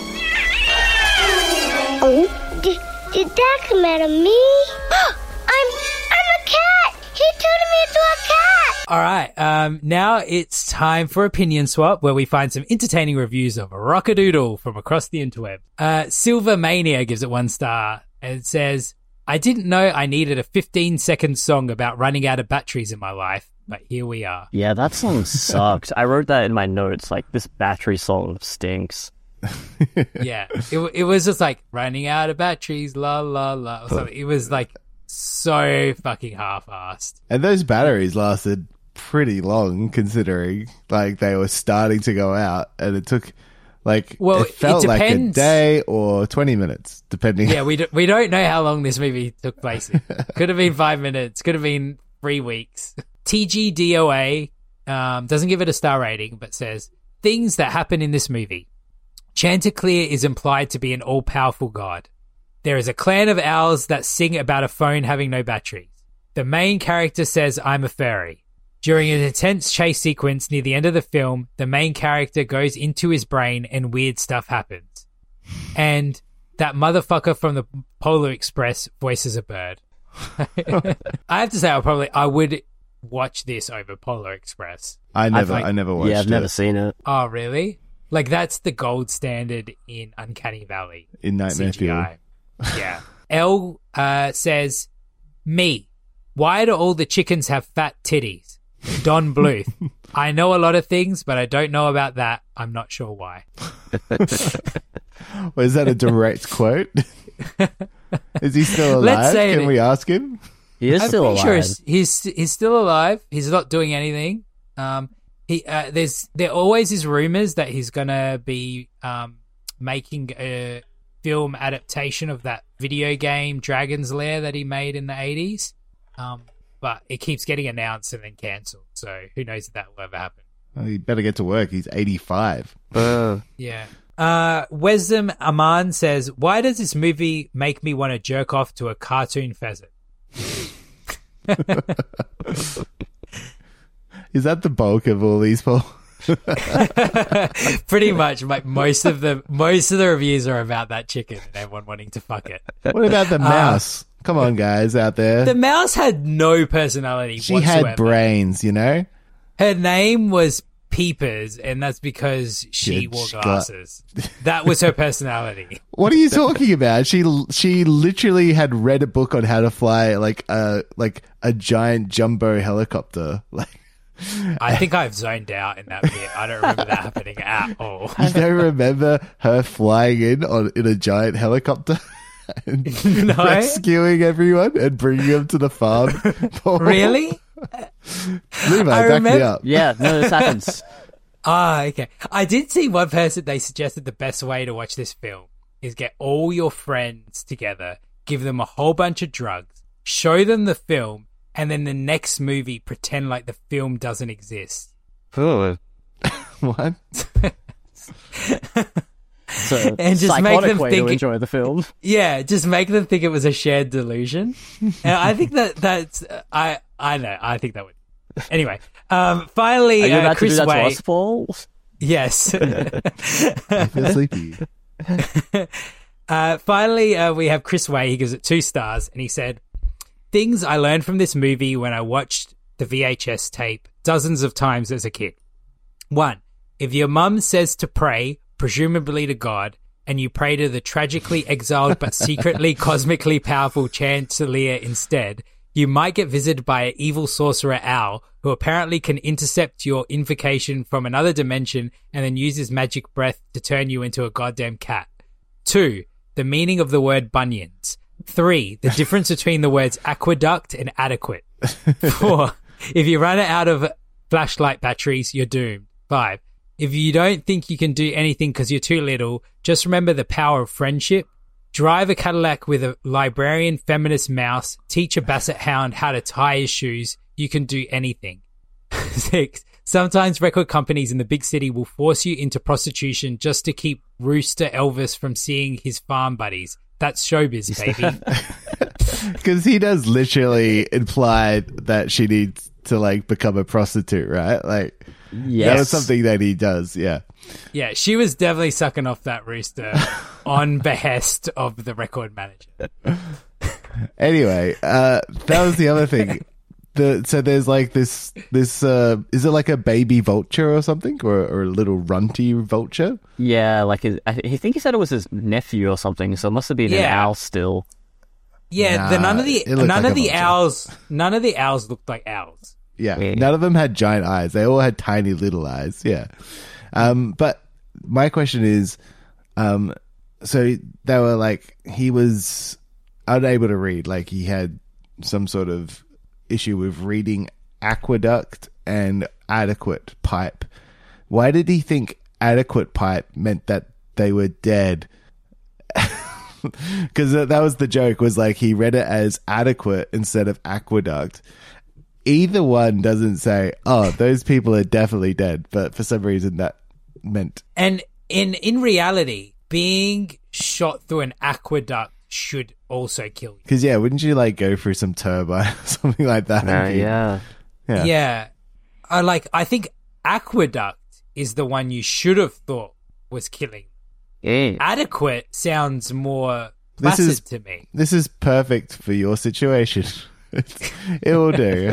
Oh, did that come out of me? I'm a cat! He turned me into a cat! All right, now it's time for Opinion Swap, where we find some entertaining reviews of Rockadoodle from across the interweb. Silver Mania gives it 1 star, and it says, I didn't know I needed a 15-second song about running out of batteries in my life, but here we are. Yeah, that song sucked. I wrote that in my notes, like, this battery song stinks. Yeah, it was just like, running out of batteries, la la la, or something. It was like so fucking half-assed. And those batteries lasted pretty long, considering like they were starting to go out, and it took like it felt like a day or 20 minutes, depending. Yeah, we don't know how long this movie took place in. Could have been 5 minutes, could have been 3 weeks. TGDOA doesn't give it a star rating, but says things that happen in this movie. Chanticleer is implied to be an all-powerful god. There is a clan of owls that sing about a phone having no batteries. The main character says, I'm a fairy. During an intense chase sequence near the end of the film, the main character goes into his brain and weird stuff happens. And that motherfucker from the Polar Express voices a bird. I have to say, I would watch this over Polar Express. I never watched it. Yeah, I've never seen it. Oh, really? Like, that's the gold standard in Uncanny Valley. In Nightmare Fuel. Yeah. L says, me. Why do all the chickens have fat titties? Don Bluth. I know a lot of things, but I don't know about that. I'm not sure why. Well, is that a direct quote? Is he still alive? Let's say Can we ask him? He is still alive. Sure he's still alive. He's not doing anything. There always is rumors that he's gonna be making a film adaptation of that video game Dragon's Lair that he made in the 80s. But it keeps getting announced and then cancelled. So who knows if that will ever happen. Well, he better get to work. He's 85. Yeah. Wesam Aman says, why does this movie make me want to jerk off to a cartoon pheasant? Is that the bulk of all these, Paul? Pretty much. Like, most of the reviews are about that chicken and everyone wanting to fuck it. What about the mouse? Come on, guys out there. The mouse had no personality She whatsoever. had brains, you know? Her name was Peepers, and that's because she wore glasses. That was her personality. What are you talking about? She literally had read a book on how to fly like a giant jumbo helicopter. Like, I think I've zoned out in that bit. I don't remember that happening at all. I don't remember her flying in a giant helicopter and rescuing everyone and bringing them to the farm. Really? Levi, back me up. Yeah, no, this happens. Okay. I did see one person, they suggested the best way to watch this film is get all your friends together, give them a whole bunch of drugs, show them the film, and then the next movie pretend like the film doesn't exist. What? So, and just make them way think to enjoy the film. Yeah, just make them think it was a shared delusion. And I think that's I know. I think that would. Anyway, finally, Are you about Chris to do that Way. to us, Paul? Yes. I feel sleepy. Finally, we have Chris Way. He gives it 2 stars, and he said, "Things I learned from this movie when I watched the VHS tape dozens of times as a kid. 1. If your mum says to pray, presumably to God, and you pray to the tragically exiled but secretly cosmically powerful Chanticleer instead, you might get visited by an evil sorcerer owl who apparently can intercept your invocation from another dimension and then use his magic breath to turn you into a goddamn cat. 2. The meaning of the word bunions. 3. The difference between the words aqueduct and adequate. 4. If you run out of flashlight batteries, you're doomed. 5. If you don't think you can do anything because you're too little, just remember the power of friendship. Drive a Cadillac with a librarian feminist mouse. Teach a basset hound how to tie his shoes. You can do anything. 6. Sometimes record companies in the big city will force you into prostitution just to keep Rooster Elvis from seeing his farm buddies. That's showbiz, baby. Because he does literally imply that she needs to like become a prostitute, right? Like, Yes. that was something that he does. Yeah. Yeah, she was definitely sucking off that rooster on behest of the record manager. Anyway, that was the other thing. So there's like this is it like a baby vulture or something, or a little runty vulture? Yeah, like I think he said it was his nephew or something, so it must have been an Yeah. owl still. Yeah, Nah, none it looked like a vulture. owls looked like owls. Yeah. Yeah. None of them had giant eyes. They all had tiny little eyes. Yeah. But my question is, so they were like, he was unable to read, like he had some sort of issue with reading aqueduct and adequate pipe. Why did he think adequate pipe meant that they were dead? Because that was the joke, was like he read it as adequate instead of aqueduct. Either one doesn't say, oh, those people are definitely dead, but for some reason that meant. And in reality, being shot through an aqueduct should also kill you. Because, yeah, wouldn't you like go through some turbine or something like that? Yeah. Yeah. I think aqueduct is the one you should have thought was killing. Yeah. Adequate sounds more This placid is- to me. This is perfect for your situation. It will do.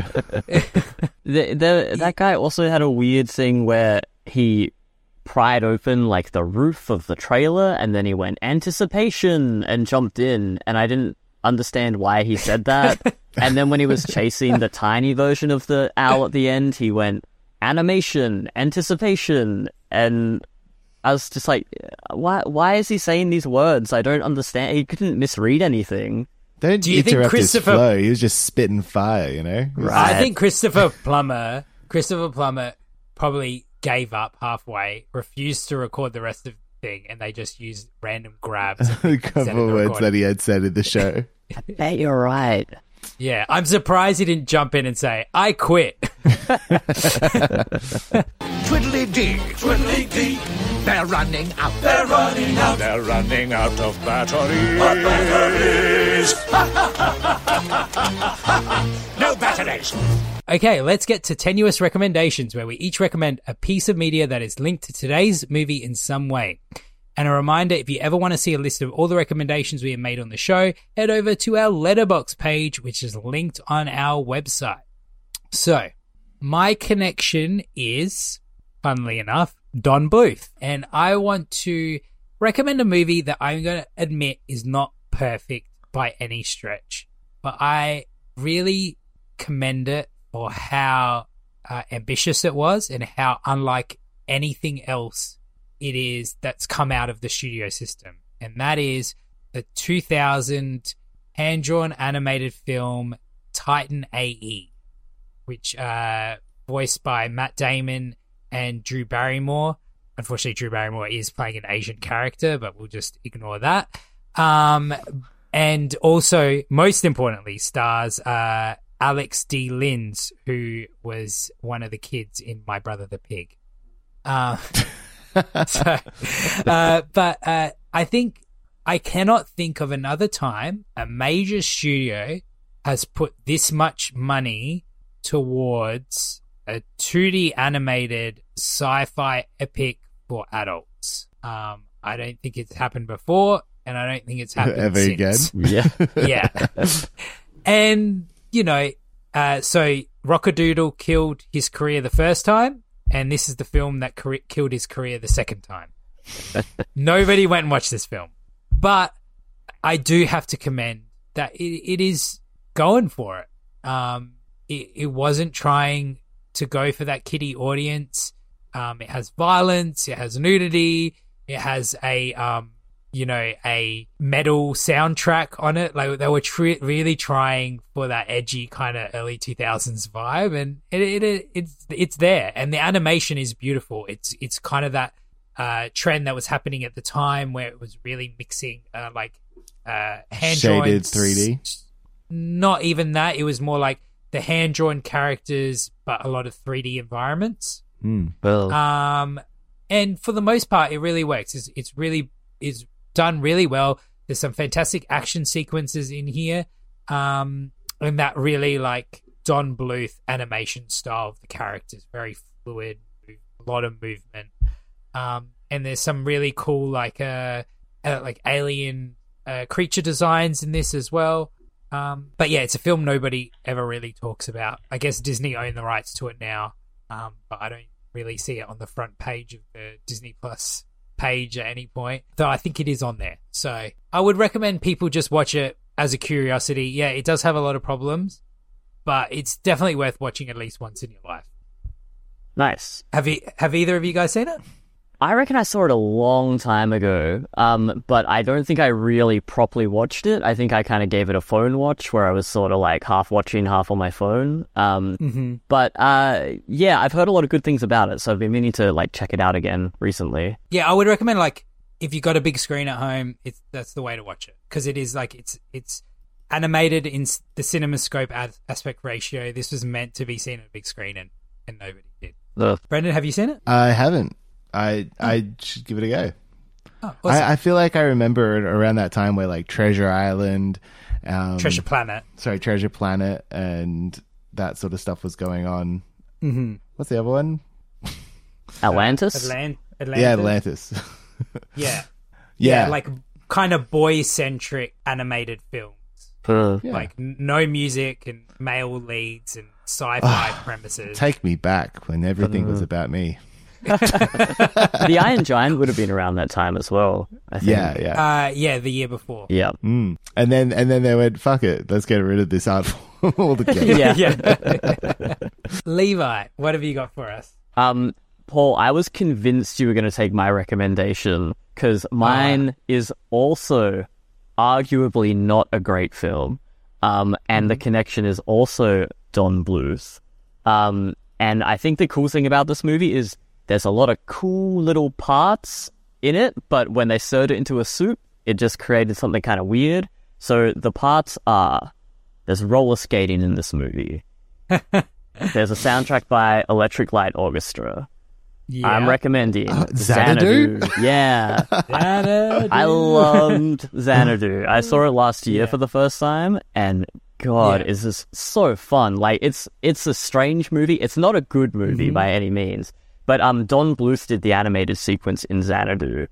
That guy also had a weird thing where he pried open like the roof of the trailer and then he went anticipation and jumped in, and I didn't understand why he said that. And then when he was chasing the tiny version of the owl at the end, he went animation, anticipation, and I was just like, why is he saying these words? I don't understand. He couldn't misread anything. Don't Do you think interrupt his Christopher- flow. He was just spitting fire, you know? I think Christopher Plummer probably gave up halfway, refused to record the rest of the thing, and they just used random grabs. A couple of words that he had said in the show. I bet you're right. Yeah, I'm surprised he didn't jump in and say, I quit. Twiddly-dee, twiddly-dee. They're running out. They're running out. They're running out of batteries. No batteries. Okay, let's get to tenuous recommendations, where we each recommend a piece of media that is linked to today's movie in some way. And a reminder, if you ever want to see a list of all the recommendations we have made on the show, head over to our Letterboxd page, which is linked on our website. So, my connection is, funnily enough, Don Bluth. And I want to recommend a movie that I'm going to admit is not perfect by any stretch. But I really commend it for how ambitious it was and how unlike anything else it is that's come out of the studio system. And that is the 2000 hand-drawn animated film Titan AE, which voiced by Matt Damon and Drew Barrymore. Unfortunately, Drew Barrymore is playing an Asian character, but we'll just ignore that. And also, most importantly, stars Alex D. Linz, who was one of the kids in My Brother the Pig. But I think I cannot think of another time a major studio has put this much money towards a 2D animated sci-fi epic for adults. I don't think it's happened before, and I don't think it's happened Ever since. again? Yeah. Yeah. And, you know, so Rockadoodle killed his career the first time, and this is the film that killed his career the second time. Nobody went and watched this film. But I do have to commend that it is going for it. It wasn't trying to go for that kiddie audience. It has violence, it has nudity, it has a metal soundtrack on it. Like they were really trying for that edgy kind of early 2000s vibe, and it's there. And the animation is beautiful. It's kind of that trend that was happening at the time where it was really mixing hand Shaded 3D. Not even that. It was more like the hand drawn characters, but a lot of 3D environments. Well, And for the most part, it really works. It's really is done really well. There's some fantastic action sequences in here, and that really like Don Bluth animation style of the characters, very fluid, a lot of movement, and there's some really cool like alien creature designs in this as well. But yeah, it's a film nobody ever really talks about. I guess Disney own the rights to it now, but I don't really see it on the front page of the Disney Plus page at any point, though I think it is on there. So I would recommend people just watch it as a curiosity. Yeah, it does have a lot of problems, but it's definitely worth watching at least once in your life. nice. Have either of you guys seen it? I reckon I saw it a long time ago, but I don't think I really properly watched it. I think I kind of gave it a phone watch where I was sort of like half watching, half on my phone. But yeah, I've heard a lot of good things about it, so I've been meaning to like check it out again recently. Yeah, I would recommend like if you got a big screen at home, that's the way to watch it because it is like it's animated in the CinemaScope aspect ratio. This was meant to be seen on a big screen, and nobody did. Brendan, have you seen it? I haven't. I should give it a go. Oh, awesome. I feel like I remember around that time where like Treasure Island, Treasure Planet, and that sort of stuff was going on. Mm-hmm. What's the other one? Atlantis? Atlantis. Yeah, Atlantis. yeah, like kind of boy-centric animated films. Like no music and male leads and sci-fi premises. Take me back when everything was about me. The Iron Giant would have been around that time as well, I think. Yeah, the year before. Yeah. And then they went, fuck it, let's get rid of this art form altogether. Yeah. Levi, what have you got for us? Paul, I was convinced you were going to take my recommendation because mine is also arguably not a great film. And the connection is also Don Bluth. And I think the cool thing about this movie is there's a lot of cool little parts in it, but when they stirred it into a soup, it just created something kind of weird. So the parts are, there's roller skating in this movie. There's a soundtrack by Electric Light Orchestra. Yeah. I'm recommending Xanadu? Yeah. Xanadu. I loved Xanadu. I saw it last year for the first time, and God, is this so fun. Like, it's a strange movie. It's not a good movie by any means. But Don Bluth did the animated sequence in Xanadu.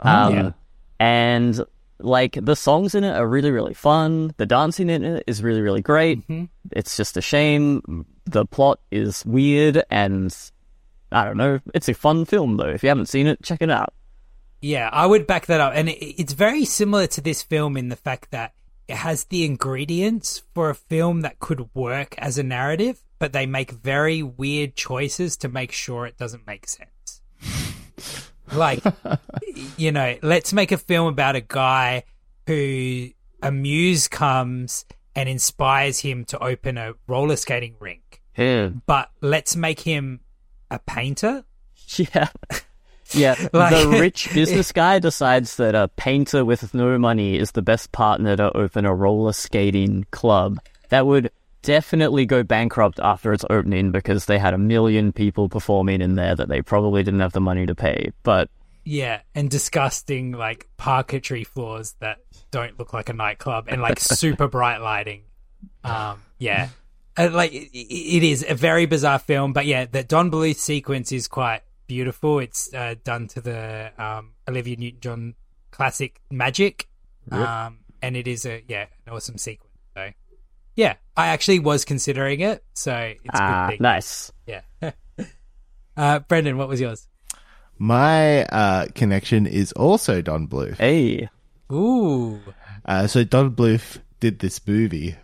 And, like, the songs in it are really, really fun. The dancing in it is really, really great. It's just a shame. The plot is weird, and I don't know. It's a fun film, though. If you haven't seen it, check it out. Yeah, I would back that up. And it's very similar to this film in the fact that it has the ingredients for a film that could work as a narrative, but they make very weird choices to make sure it doesn't make sense. Like, you know, let's make a film about a guy who a muse comes and inspires him to open a roller skating rink. Yeah. But let's make him a painter. Yeah. Yeah, the rich business guy decides that a painter with no money is the best partner to open a roller skating club. That would definitely go bankrupt after its opening because they had 1 million people performing in there that they probably didn't have the money to pay. But yeah, and disgusting like parquetry floors that don't look like a nightclub and like super bright lighting. Yeah. Like it is a very bizarre film, but yeah, the Don Bluth sequence is quite beautiful. It's done to the Olivia Newton-John classic Magic, and it is an awesome sequence. So, yeah, I actually was considering it, so it's a good thing. Nice. Yeah. Brendan, what was yours? My connection is also Don Bluth. Hey. Ooh. So Don Bluth did this movie.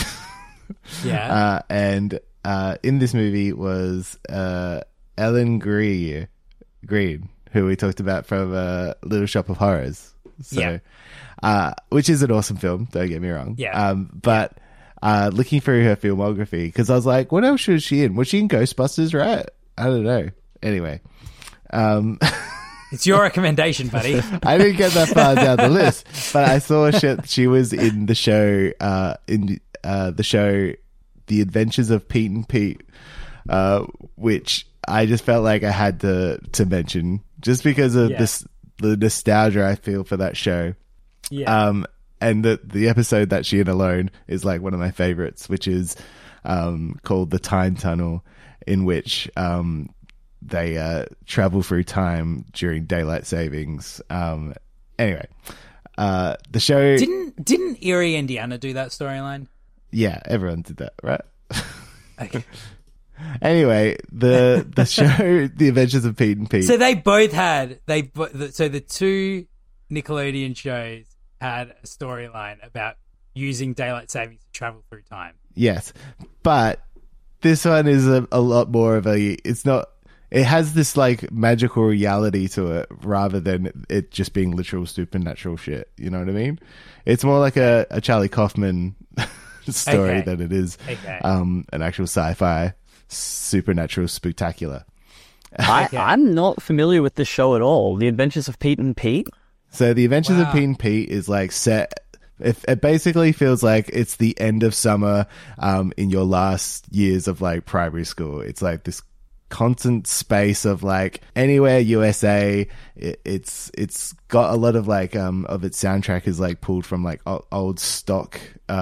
Yeah. And in this movie was Ellen Green, who we talked about from Little Shop of Horrors. So, which is an awesome film, don't get me wrong. Yeah. But looking through her filmography, because I was like, what else was she in? Was she in Ghostbusters, right? I don't know. Anyway. It's your recommendation, buddy. I didn't get that far down the list, but I saw she was in the show, The Adventures of Pete and Pete. which I just felt like I had to mention just because of the nostalgia I feel for that show. Yeah. And the episode that she in alone is like one of my favorites, which is called The Time Tunnel, in which they travel through time during daylight savings. Anyway, the show didn't Erie, Indiana do that storyline? Yeah, everyone did that, right? Okay. Anyway, the show, The Adventures of Pete and Pete. So they both had so the two Nickelodeon shows had a storyline about using daylight savings to travel through time. Yes, but this one is a lot more of it's not. It has this like magical reality to it rather than it just being literal supernatural shit. You know what I mean? It's more like a Charlie Kaufman story than it is an actual sci-fi supernatural spectacular. I'm not familiar with this show at all. The Adventures of Pete and Pete? So The Adventures of Pete and Pete is like set. It basically feels like it's the end of summer in your last years of like primary school. It's like this constant space of like anywhere USA. It's got a lot of like of its soundtrack is like pulled from like old stock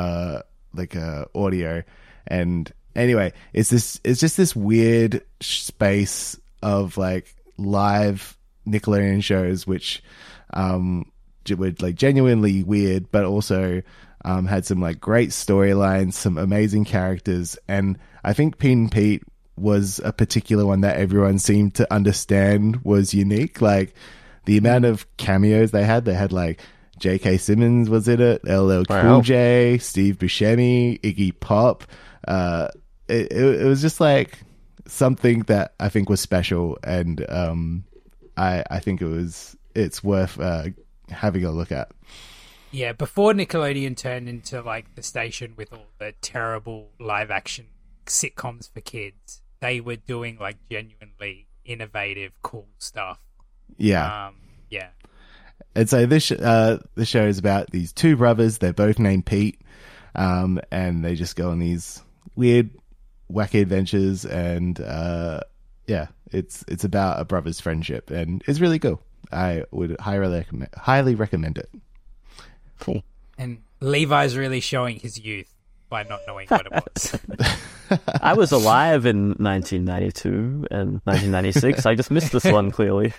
audio. And anyway, it's just this weird space of like live Nickelodeon shows which were like genuinely weird, but also had some like great storylines, some amazing characters. And I think Pete and Pete was a particular one that everyone seemed to understand was unique. Like the amount of cameos they had like J.K. Simmons was in it, LL Cool J, Steve Buscemi, Iggy Pop. It was just like something that I think was special, and I think it's worth having a look at. Yeah, before Nickelodeon turned into like the station with all the terrible live action sitcoms for kids, they were doing like genuinely innovative, cool stuff. Yeah. Yeah. And so this show is about these two brothers. They're both named Pete, and they just go on these weird, wacky adventures. And it's about a brother's friendship, and it's really cool. I would highly recommend it. Cool. And Levi's really showing his youth by not knowing what it was. I was alive in 1992 and 1996. I just missed this one, clearly.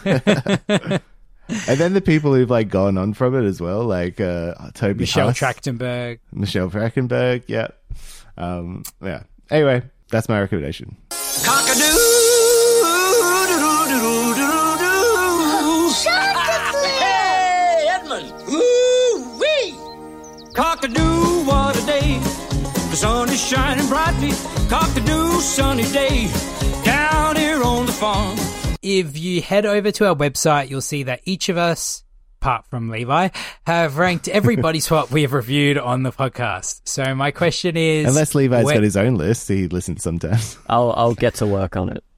And then the people who've like gone on from it as well, like Toby Michelle Huss, Trachtenberg. Yeah. Yeah. Anyway, that's my recommendation. Hey, Edmund! Woo-wee! Cock-a-doo, what a day. The sun is shining brightly. Cock-a-doo, sunny day. Down here on the farm. If you head over to our website, you'll see that each of us, apart from Levi, have ranked every body swap we have reviewed on the podcast. So my question is... Unless Levi's got his own list, he listens sometimes. I'll get to work on it.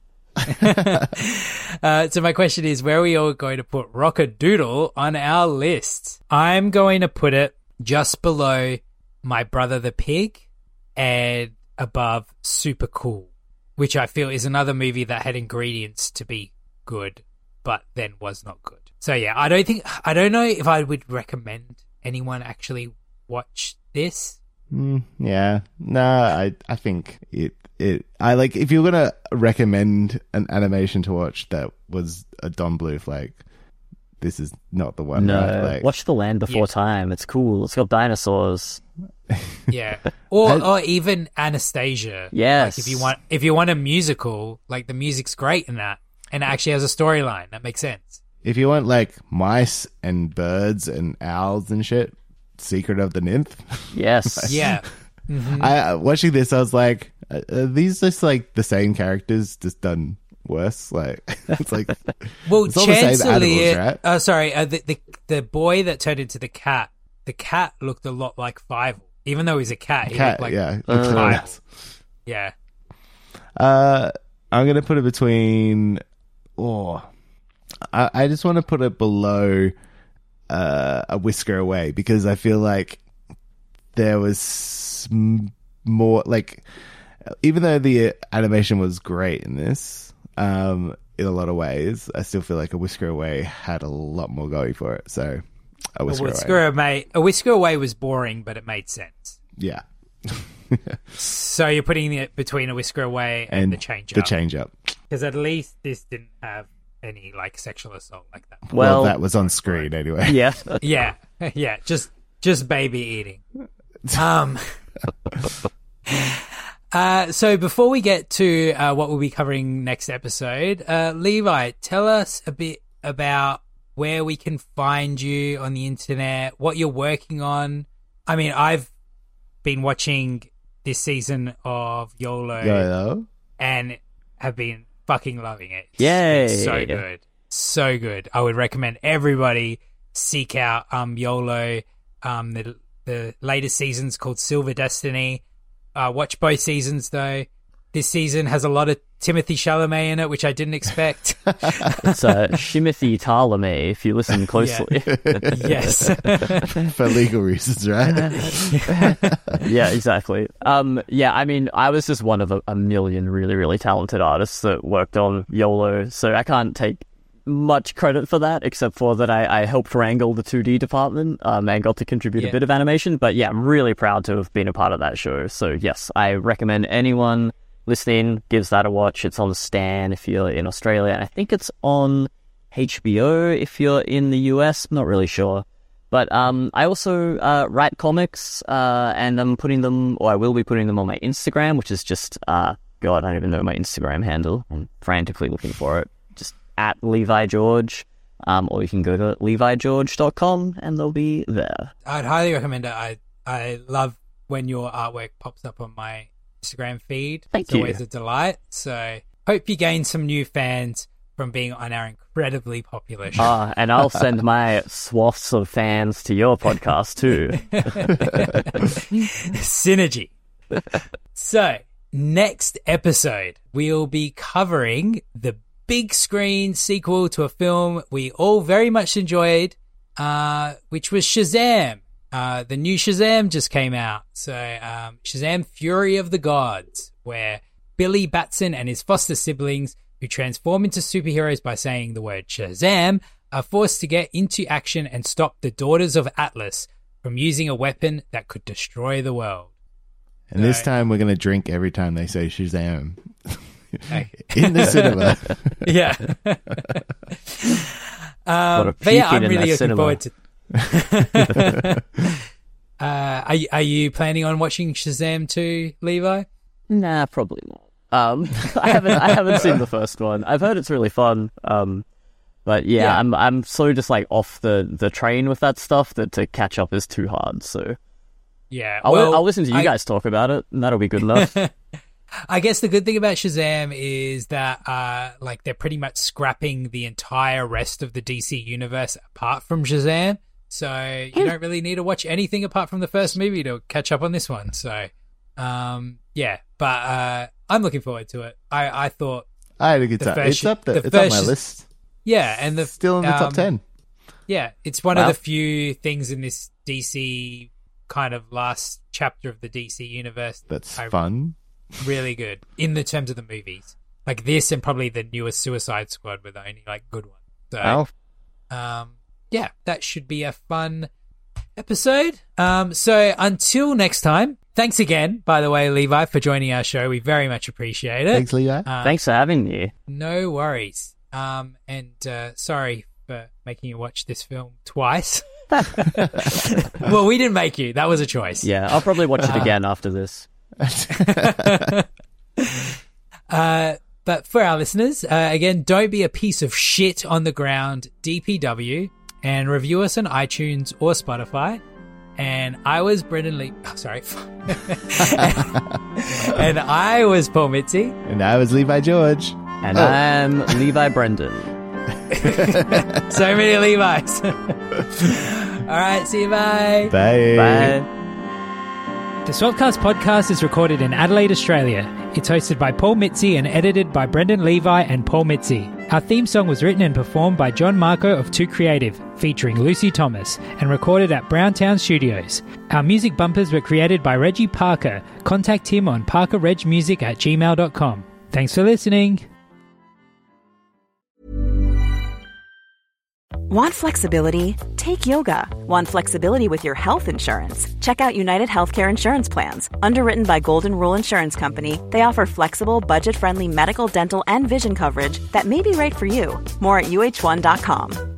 So my question is, where are we all going to put Rock-a-Doodle on our list? I'm going to put it just below My Brother the Pig and above Super Cool, which I feel is another movie that had ingredients to be good, but then was not good. So yeah, I don't know if I would recommend anyone actually watch this. Yeah, no, I think I like, if you're gonna recommend an animation to watch that was a Don Bluth, like, this is not the one. No, right? Like, watch The Land Before Time. It's cool. It's got dinosaurs. Yeah, or even Anastasia. Yes, like if you want a musical, like the music's great in that, and it actually has a storyline that makes sense. If you want like mice and birds and owls and shit, Secret of the Nymph. Yes. Yeah. Mm-hmm. I watching this, I was like, these just like the same characters, just done worse. Like, it's like, well, it's all the same animals, right? Sorry, the boy that turned into the cat looked a lot like Fievel. Even though he's a cat, he looked like Fievel. Yeah. I'm gonna put it between. I just want to put it below A Whisker Away, because I feel like there was more like even though the animation was great in this, in a lot of ways, I still feel like A Whisker Away had a lot more going for it. So, A Whisker Away was boring, but it made sense. Yeah. So you're putting it between A Whisker Away and The Change Up. The Change Up. Because at least this didn't have any like sexual assault like that. Well, that was on screen anyway. Yeah. yeah. Just baby eating. So before we get to what we'll be covering next episode, Levi, tell us a bit about where we can find you on the internet, what you're working on. I mean, I've been watching this season of YOLO and have been fucking loving it. It's so good. So good. I would recommend everybody seek out YOLO. The latest season's called Silver Destiny. Watch both seasons, though. This season has a lot of Timothée Chalamet in it, which I didn't expect. It's Shimothy Chalamet, if you listen closely. Yes. For legal reasons, right? Yeah, exactly. I mean, I was just one of a million really, really talented artists that worked on YOLO, so I can't take much credit for that, except for that I helped wrangle the 2D department and got to contribute a bit of animation. But yeah, I'm really proud to have been a part of that show. So yes, I recommend anyone listening gives that a watch. It's on Stan if you're in Australia, and I think it's on HBO if you're in the US. I'm not really sure. But I also write comics, and I'm putting them, or I will be putting them on my Instagram, which is just, God, I don't even know my Instagram handle. I'm frantically looking for it. Just at Levi George, or you can go to levigeorge.com and they'll be there. I'd highly recommend it. I love when your artwork pops up on my Instagram feed. Thank you. It's always a delight. So hope you gain some new fans from being on our incredibly popular show. And I'll send my swaths of fans to your podcast too. Synergy. So, next episode, we'll be covering the big screen sequel to a film we all very much enjoyed, which was Shazam. The new Shazam just came out. So, Shazam Fury of the Gods, where Billy Batson and his foster siblings, who transform into superheroes by saying the word Shazam, are forced to get into action and stop the Daughters of Atlas from using a weapon that could destroy the world. And this time we're going to drink every time they say Shazam. In the cinema. Yeah. But yeah, I'm really looking forward to Are you planning on watching Shazam 2, Levi? Nah, probably not. I haven't seen the first one. I've heard it's really fun. But yeah, I'm so just like off the train with that stuff that to catch up is too hard. So yeah, I'll listen to you guys talk about it, and that'll be good enough. I guess the good thing about Shazam is that like they're pretty much scrapping the entire rest of the DC universe apart from Shazam. So you don't really need to watch anything apart from the first movie to catch up on this one. So yeah, but I'm looking forward to it. I thought I had a good time. It's up there. It's on my list. Yeah, and still in the top 10. Yeah, it's one of the few things in this DC kind of last chapter of the DC universe that's fun. Really good in the terms of the movies. Like this and probably the newest Suicide Squad were the only like good ones. So, yeah, that should be a fun episode. So until next time, thanks again, by the way, Levi, for joining our show. We very much appreciate it. Thanks, Levi. Thanks for having me. No worries. And sorry for making you watch this film twice. Well, we didn't make you. That was a choice. Yeah, I'll probably watch it again after this. But for our listeners, again, don't be a piece of shit on the ground, DPW, and review us on iTunes or Spotify. And I was Brendan Lee. Oh, sorry. And I was Paul Mitzi. And I was Levi George. And I'm Levi Brendan. So many Levi's. All right, see you, bye. Bye. Bye. The Swapcast podcast is recorded in Adelaide, Australia. It's hosted by Paul Mitzi and edited by Brendan Levi and Paul Mitzi. Our theme song was written and performed by John Marco of Too Creative, featuring Lucy Thomas, and recorded at Browntown Studios. Our music bumpers were created by Reggie Parker. Contact him on parkerregmusic@gmail.com. Thanks for listening. Want flexibility? Take yoga. Want flexibility with your health insurance? Check out United Healthcare Insurance Plans. Underwritten by Golden Rule Insurance Company, they offer flexible, budget-friendly medical, dental, and vision coverage that may be right for you. More at UH1.com.